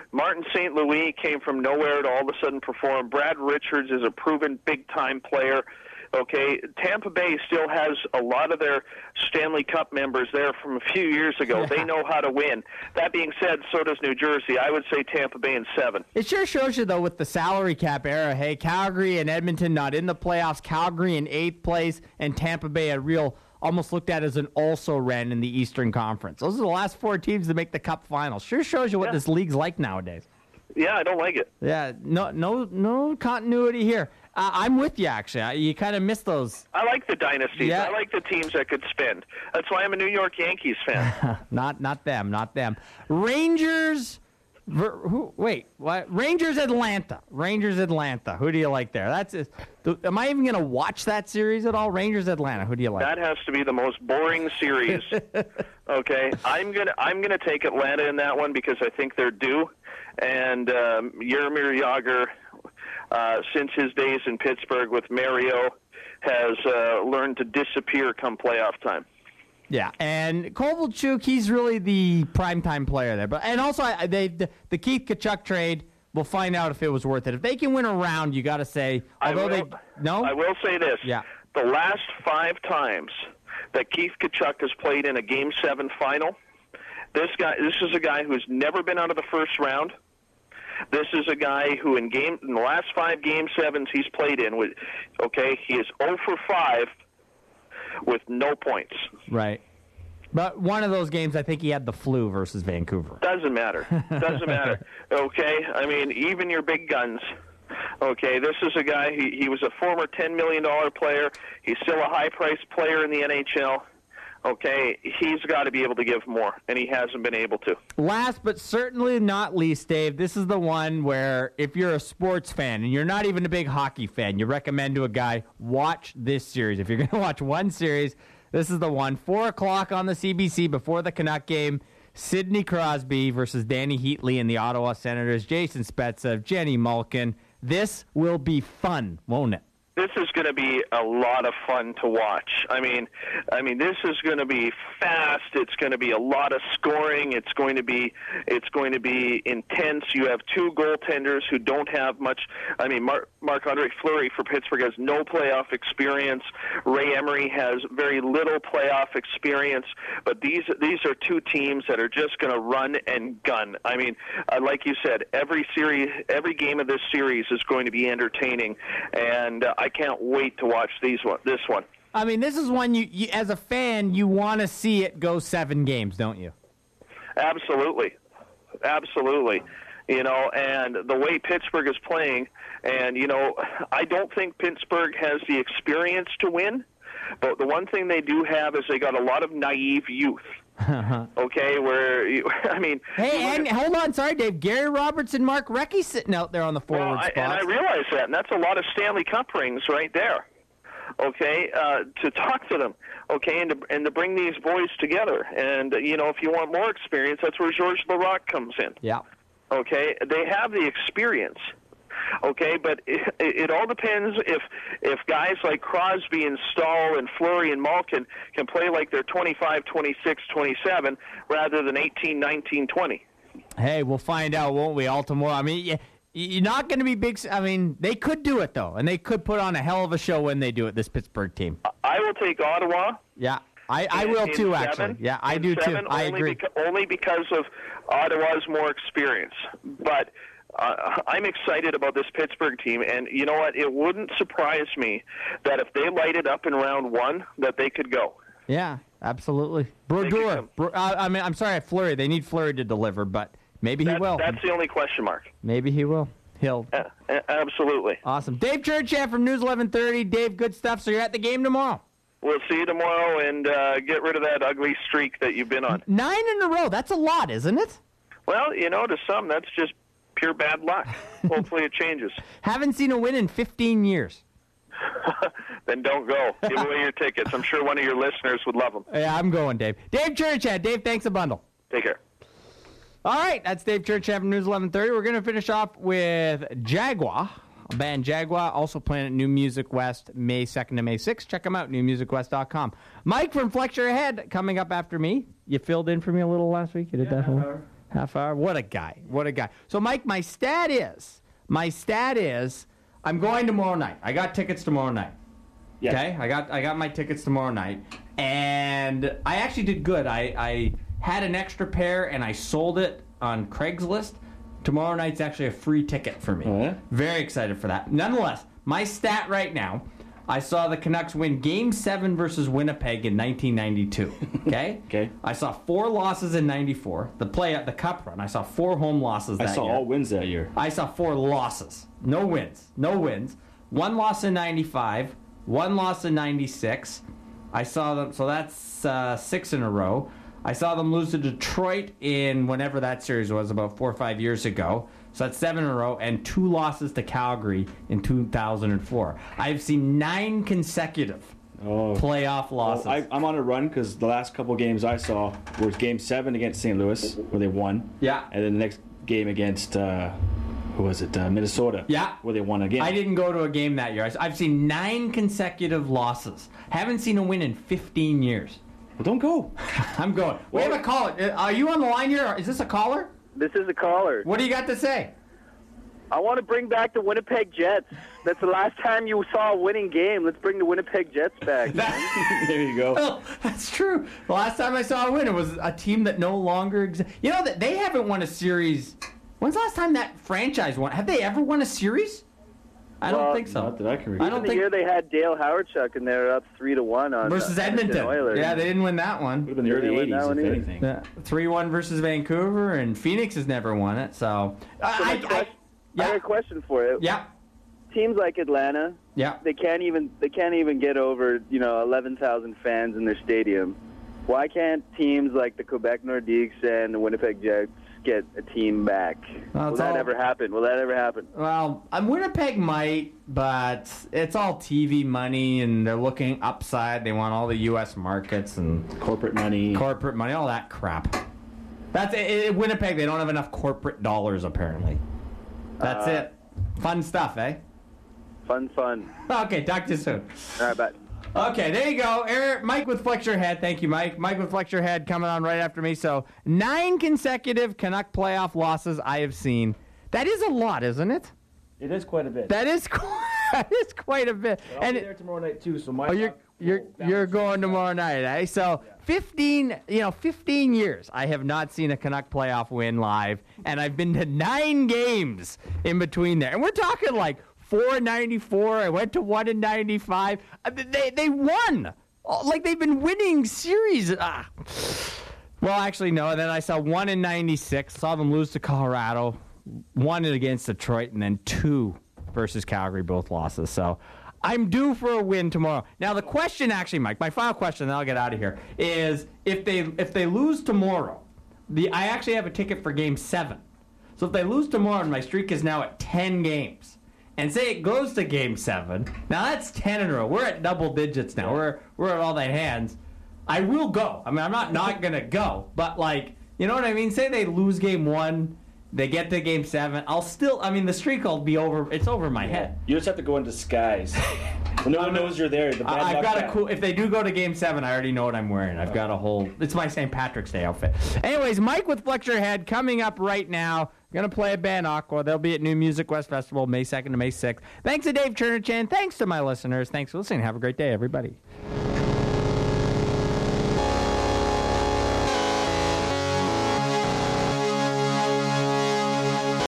Speaker 15: Martin Saint Louis came from nowhere to all of a sudden perform. Brad Richards is a proven big-time player. Okay, Tampa Bay still has a lot of their Stanley Cup members there from a few years ago.
Speaker 4: Yeah.
Speaker 15: They know how to win. That being said, so does New Jersey. I would say Tampa Bay in seven.
Speaker 4: It sure shows you, though, with the salary cap era, hey, Calgary and Edmonton not in the playoffs, Calgary in eighth place, and Tampa Bay a real, almost looked at as an also-ran in the Eastern Conference. Those are the last four teams to make the Cup final. Sure shows you what
Speaker 15: Yeah.
Speaker 4: this league's like nowadays.
Speaker 15: Yeah, I don't like it.
Speaker 4: Yeah, no no, no continuity here. Uh, I'm with you, actually. I, you kind of miss those.
Speaker 15: I like the dynasties.
Speaker 4: Yeah.
Speaker 15: I like the teams that could spend. That's why I'm a New York Yankees fan.
Speaker 4: not not them, not them. Rangers, ver, who, wait, what? Rangers Atlanta. Rangers Atlanta. Who do you like there? That's it. Am I even going to watch that series at all? Rangers Atlanta. Who do you like?
Speaker 15: That has to be the most boring series. Okay, I'm gonna I'm gonna take Atlanta in that one because I think they're due, and um, Jaromir Jagr, uh, since his days in Pittsburgh with Mario, has uh, learned to disappear come playoff time.
Speaker 4: Yeah, and Kovalchuk, he's really the primetime player there. But and also, I, they the, the Keith Tkachuk trade. We'll find out if it was worth it. If they can win a round, you got to say. Although
Speaker 15: I will,
Speaker 4: they no,
Speaker 15: I will say this.
Speaker 4: Yeah.
Speaker 15: The last five times that Keith Tkachuk has played in a Game Seven final, this guy, this is a guy who's never been out of the first round. This is a guy who, in game in the last five Game Sevens he's played in, with okay, he is zero for five with no points.
Speaker 4: Right. But one of those games, I think he had the flu versus Vancouver.
Speaker 15: Doesn't matter. Doesn't matter. Okay? I mean, even your big guns. Okay, this is a guy, he, he was a former ten million dollars player. He's still a high-priced player in the N H L. Okay, he's got to be able to give more, and he hasn't been able to.
Speaker 4: Last but certainly not least, Dave, this is the one where if you're a sports fan and you're not even a big hockey fan, you recommend to a guy, watch this series. If you're going to watch one series, this is the one. Four o'clock on the C B C before the Canuck game. Sidney Crosby versus Danny Heatley and the Ottawa Senators. Jason Spezza, Jenny Malkin. This will be fun, won't it?
Speaker 15: This is going to be a lot of fun to watch. I mean, I mean, this is going to be fast. It's going to be a lot of scoring. It's going to be, it's going to be intense. You have two goaltenders who don't have much. I mean, Marc Marc-Andre Fleury for Pittsburgh has no playoff experience. Ray Emery has very little playoff experience. But these these are two teams that are just going to run and gun. I mean, uh, like you said, every series, every game of this series is going to be entertaining, and uh, I can't wait to watch these one. This one.
Speaker 4: I mean, this is one you, you as a fan, you want to see it go seven games, don't you?
Speaker 15: Absolutely, absolutely. You know, and the way Pittsburgh is playing, and you know, I don't think Pittsburgh has the experience to win, but the one thing they do have is they got a lot of naive youth. Okay, where you, I mean,
Speaker 4: hey, and hold on, sorry, Dave. Gary Robertson, Mark Recchi sitting out there on the forward
Speaker 15: well, I,
Speaker 4: spot.
Speaker 15: and I realize that, and that's a lot of Stanley Cup rings right there. Okay, uh, to talk to them, okay, and to, and to bring these boys together, and uh, you know, if you want more experience, that's where Georges Laraque comes in.
Speaker 4: Yeah.
Speaker 15: Okay, they have the experience. Okay, but it, it all depends if if guys like Crosby and Stahl and Fleury and Malkin can play like they're twenty-five, twenty-six, twenty-seven rather than eighteen, nineteen, twenty.
Speaker 4: Hey, we'll find out, won't we, all tomorrow? I mean, you, you're not going to be big. I mean, they could do it, though, and they could put on a hell of a show when they do it, this Pittsburgh team.
Speaker 15: I will take Ottawa.
Speaker 4: Yeah, I, I
Speaker 15: in,
Speaker 4: will
Speaker 15: in
Speaker 4: too,
Speaker 15: seven,
Speaker 4: actually. Yeah, I
Speaker 15: in
Speaker 4: do
Speaker 15: seven,
Speaker 4: too. I
Speaker 15: only
Speaker 4: agree.
Speaker 15: Beca- only because of Ottawa's more experience. But uh, I'm excited about this Pittsburgh team, and you know what? It wouldn't surprise me that if they light it up in round one, that they could go.
Speaker 4: Yeah, absolutely. Brodeur. Bro, uh, I mean, I'm sorry, Fleury. They need Fleury to deliver, but maybe he
Speaker 15: That's,
Speaker 4: will.
Speaker 15: that's the only question mark.
Speaker 4: Maybe he will. He'll.
Speaker 15: Uh, absolutely.
Speaker 4: Awesome. Dave Churchan from News eleven thirty. Dave, good stuff. So you're at the game tomorrow.
Speaker 15: We'll see you tomorrow, and uh, get rid of that ugly streak that you've been on.
Speaker 4: Nine in a row. That's a lot, isn't it?
Speaker 15: Well, you know, to some, that's just pure bad luck. Hopefully it changes.
Speaker 4: Haven't seen a win in fifteen years.
Speaker 15: Then don't go. Give away your tickets. I'm sure one of your listeners would love them.
Speaker 4: Yeah, I'm going, Dave. Dave Churchan. Dave, thanks a bundle.
Speaker 15: Take care.
Speaker 4: All right, that's Dave Churchan from News eleven thirty. We're going to finish off with Jaguar. Band Jaguar, also playing at New Music West May second to May sixth. Check them out, new music west dot com. Mike from Flex Your Head coming up after me. You filled in for me a little last week. You did
Speaker 16: yeah,
Speaker 4: that whole Half hour. What a guy. What a guy. So, Mike, my stat is, my stat is, I'm going tomorrow night. I got tickets tomorrow night.
Speaker 16: Yes.
Speaker 4: Okay? I got I got my tickets tomorrow night. And I actually did good. I, I had an extra pair, and I sold it on Craigslist. Tomorrow night's actually a free ticket for me.
Speaker 16: Oh, yeah?
Speaker 4: Very excited for that. Nonetheless, my stat right now, I saw the Canucks win Game seven versus Winnipeg in nineteen ninety-two. Okay?
Speaker 16: Okay.
Speaker 4: I saw four losses in ninety-four. The play at the Cup run, I saw four home losses
Speaker 16: I
Speaker 4: that
Speaker 16: saw
Speaker 4: year.
Speaker 16: all wins that year.
Speaker 4: I saw four losses. No wins. No wins. One loss in ninety-five. One loss in ninety-six. I saw them, so that's uh, six in a row. I saw them lose to Detroit in whenever that series was, about four or five years ago. So that's seven in a row, and two losses to Calgary in two thousand four. I've seen nine consecutive
Speaker 16: oh.
Speaker 4: playoff losses.
Speaker 16: Well, I, I'm on a run because the last couple games I saw was Game seven against Saint Louis, where they won.
Speaker 4: Yeah.
Speaker 16: And then the next game against, uh, who was it, uh, Minnesota.
Speaker 4: Yeah.
Speaker 16: Where they won again.
Speaker 4: I didn't go to a game that year. I've seen nine consecutive losses. Haven't seen a win in fifteen years.
Speaker 16: Well, don't go.
Speaker 4: I'm going. We have a caller. Are you on the line here? Is this a caller?
Speaker 17: This is a caller.
Speaker 4: What do you got to say?
Speaker 17: I want to bring back the Winnipeg Jets. That's the last time you saw a winning game. Let's bring the Winnipeg Jets back.
Speaker 16: There you go.
Speaker 4: Well, that's true. The last time I saw a win, it was a team that no longer exists. You know, that they haven't won a series. When's the last time that franchise won? Have they ever won a series? I don't
Speaker 17: Well,
Speaker 4: think so.
Speaker 16: Not that I can
Speaker 4: I
Speaker 16: recall.
Speaker 4: don't
Speaker 17: the
Speaker 4: think
Speaker 17: year they had Dale Howardchuk and they were up three to one on
Speaker 4: versus
Speaker 17: uh,
Speaker 4: Edmonton.
Speaker 17: Oilers.
Speaker 4: Yeah, they didn't win that one.
Speaker 16: Would have been the
Speaker 17: They didn't
Speaker 16: early
Speaker 17: win that
Speaker 16: eighties,
Speaker 17: one
Speaker 16: if
Speaker 17: either.
Speaker 16: anything.
Speaker 4: Yeah, three one versus Vancouver, and Phoenix has never won it. So,
Speaker 17: So
Speaker 4: I,
Speaker 17: my
Speaker 4: I,
Speaker 17: question-
Speaker 4: I,
Speaker 17: I
Speaker 4: yeah,
Speaker 17: got a question for you.
Speaker 4: yeah,
Speaker 17: Teams like Atlanta,
Speaker 4: yeah.
Speaker 17: they can't even they can't even get over you know eleven thousand fans in their stadium. Why can't teams like the Quebec Nordiques and the Winnipeg Jets get a team back?
Speaker 4: Well,
Speaker 17: Will
Speaker 4: it's
Speaker 17: that
Speaker 4: all-
Speaker 17: ever happen? Will that ever happen?
Speaker 4: Well, um, Winnipeg might, but it's all T V money, and they're looking upside. They want all the U S markets and
Speaker 16: Corporate money.
Speaker 4: corporate money, all that crap. That's it, it, Winnipeg. They don't have enough corporate dollars, apparently. That's
Speaker 17: Uh,
Speaker 4: it. Fun stuff, eh?
Speaker 17: Fun, fun.
Speaker 4: Okay, talk to you soon.
Speaker 17: All right, bye.
Speaker 4: Okay, there you go. Eric, Mike with Flex Your Head. Thank you, Mike. Mike with Flex Your Head coming on right after me. So, nine consecutive Canuck playoff losses I have seen. That is a lot, isn't it?
Speaker 16: It is quite a bit.
Speaker 4: That is quite, that is quite a bit.
Speaker 16: I'll
Speaker 4: and
Speaker 16: be there tomorrow night too. So my
Speaker 4: oh, you're
Speaker 16: luck
Speaker 4: you're
Speaker 16: will balance
Speaker 4: you're going
Speaker 16: itself.
Speaker 4: tomorrow night, eh? So fifteen, you know, fifteen years I have not seen a Canuck playoff win live, and I've been to nine games in between there, and we're talking like four in ninety-four. I went to one in ninety-five. Uh, They they won. Oh, like they've been winning series. Ah. Well, actually, no. And then I saw one in ninety-six. Saw them lose to Colorado. One against Detroit, and then two versus Calgary, both losses. So I'm due for a win tomorrow. Now, the question, actually, Mike, my final question, then I'll get out of here, is if they if they lose tomorrow, the I actually have a ticket for Game Seven. So if they lose tomorrow, and my streak is now at ten games, and say it goes to Game Seven, now that's ten in a row. We're at double digits now. We're we're at all that hands. I will go. I mean, I'm not not gonna go, but like, you know what I mean? Say they lose Game One. They get to Game Seven. I'll still. I mean, the streak will be over. It's over my head.
Speaker 16: You just have to go in disguise. So no one knows you're there. The bad
Speaker 4: I, I've
Speaker 16: luck
Speaker 4: got a
Speaker 16: hat.
Speaker 4: cool. If they do go to Game Seven, I already know what I'm wearing. I've got a whole. It's my Saint Patrick's Day outfit. Anyways, Mike with Flex Your Head coming up right now. Gonna play a band Aqua. They'll be at New Music West Festival May second to May sixth. Thanks to Dave Chernichan. Thanks to my listeners. Thanks for listening. Have a great day, everybody.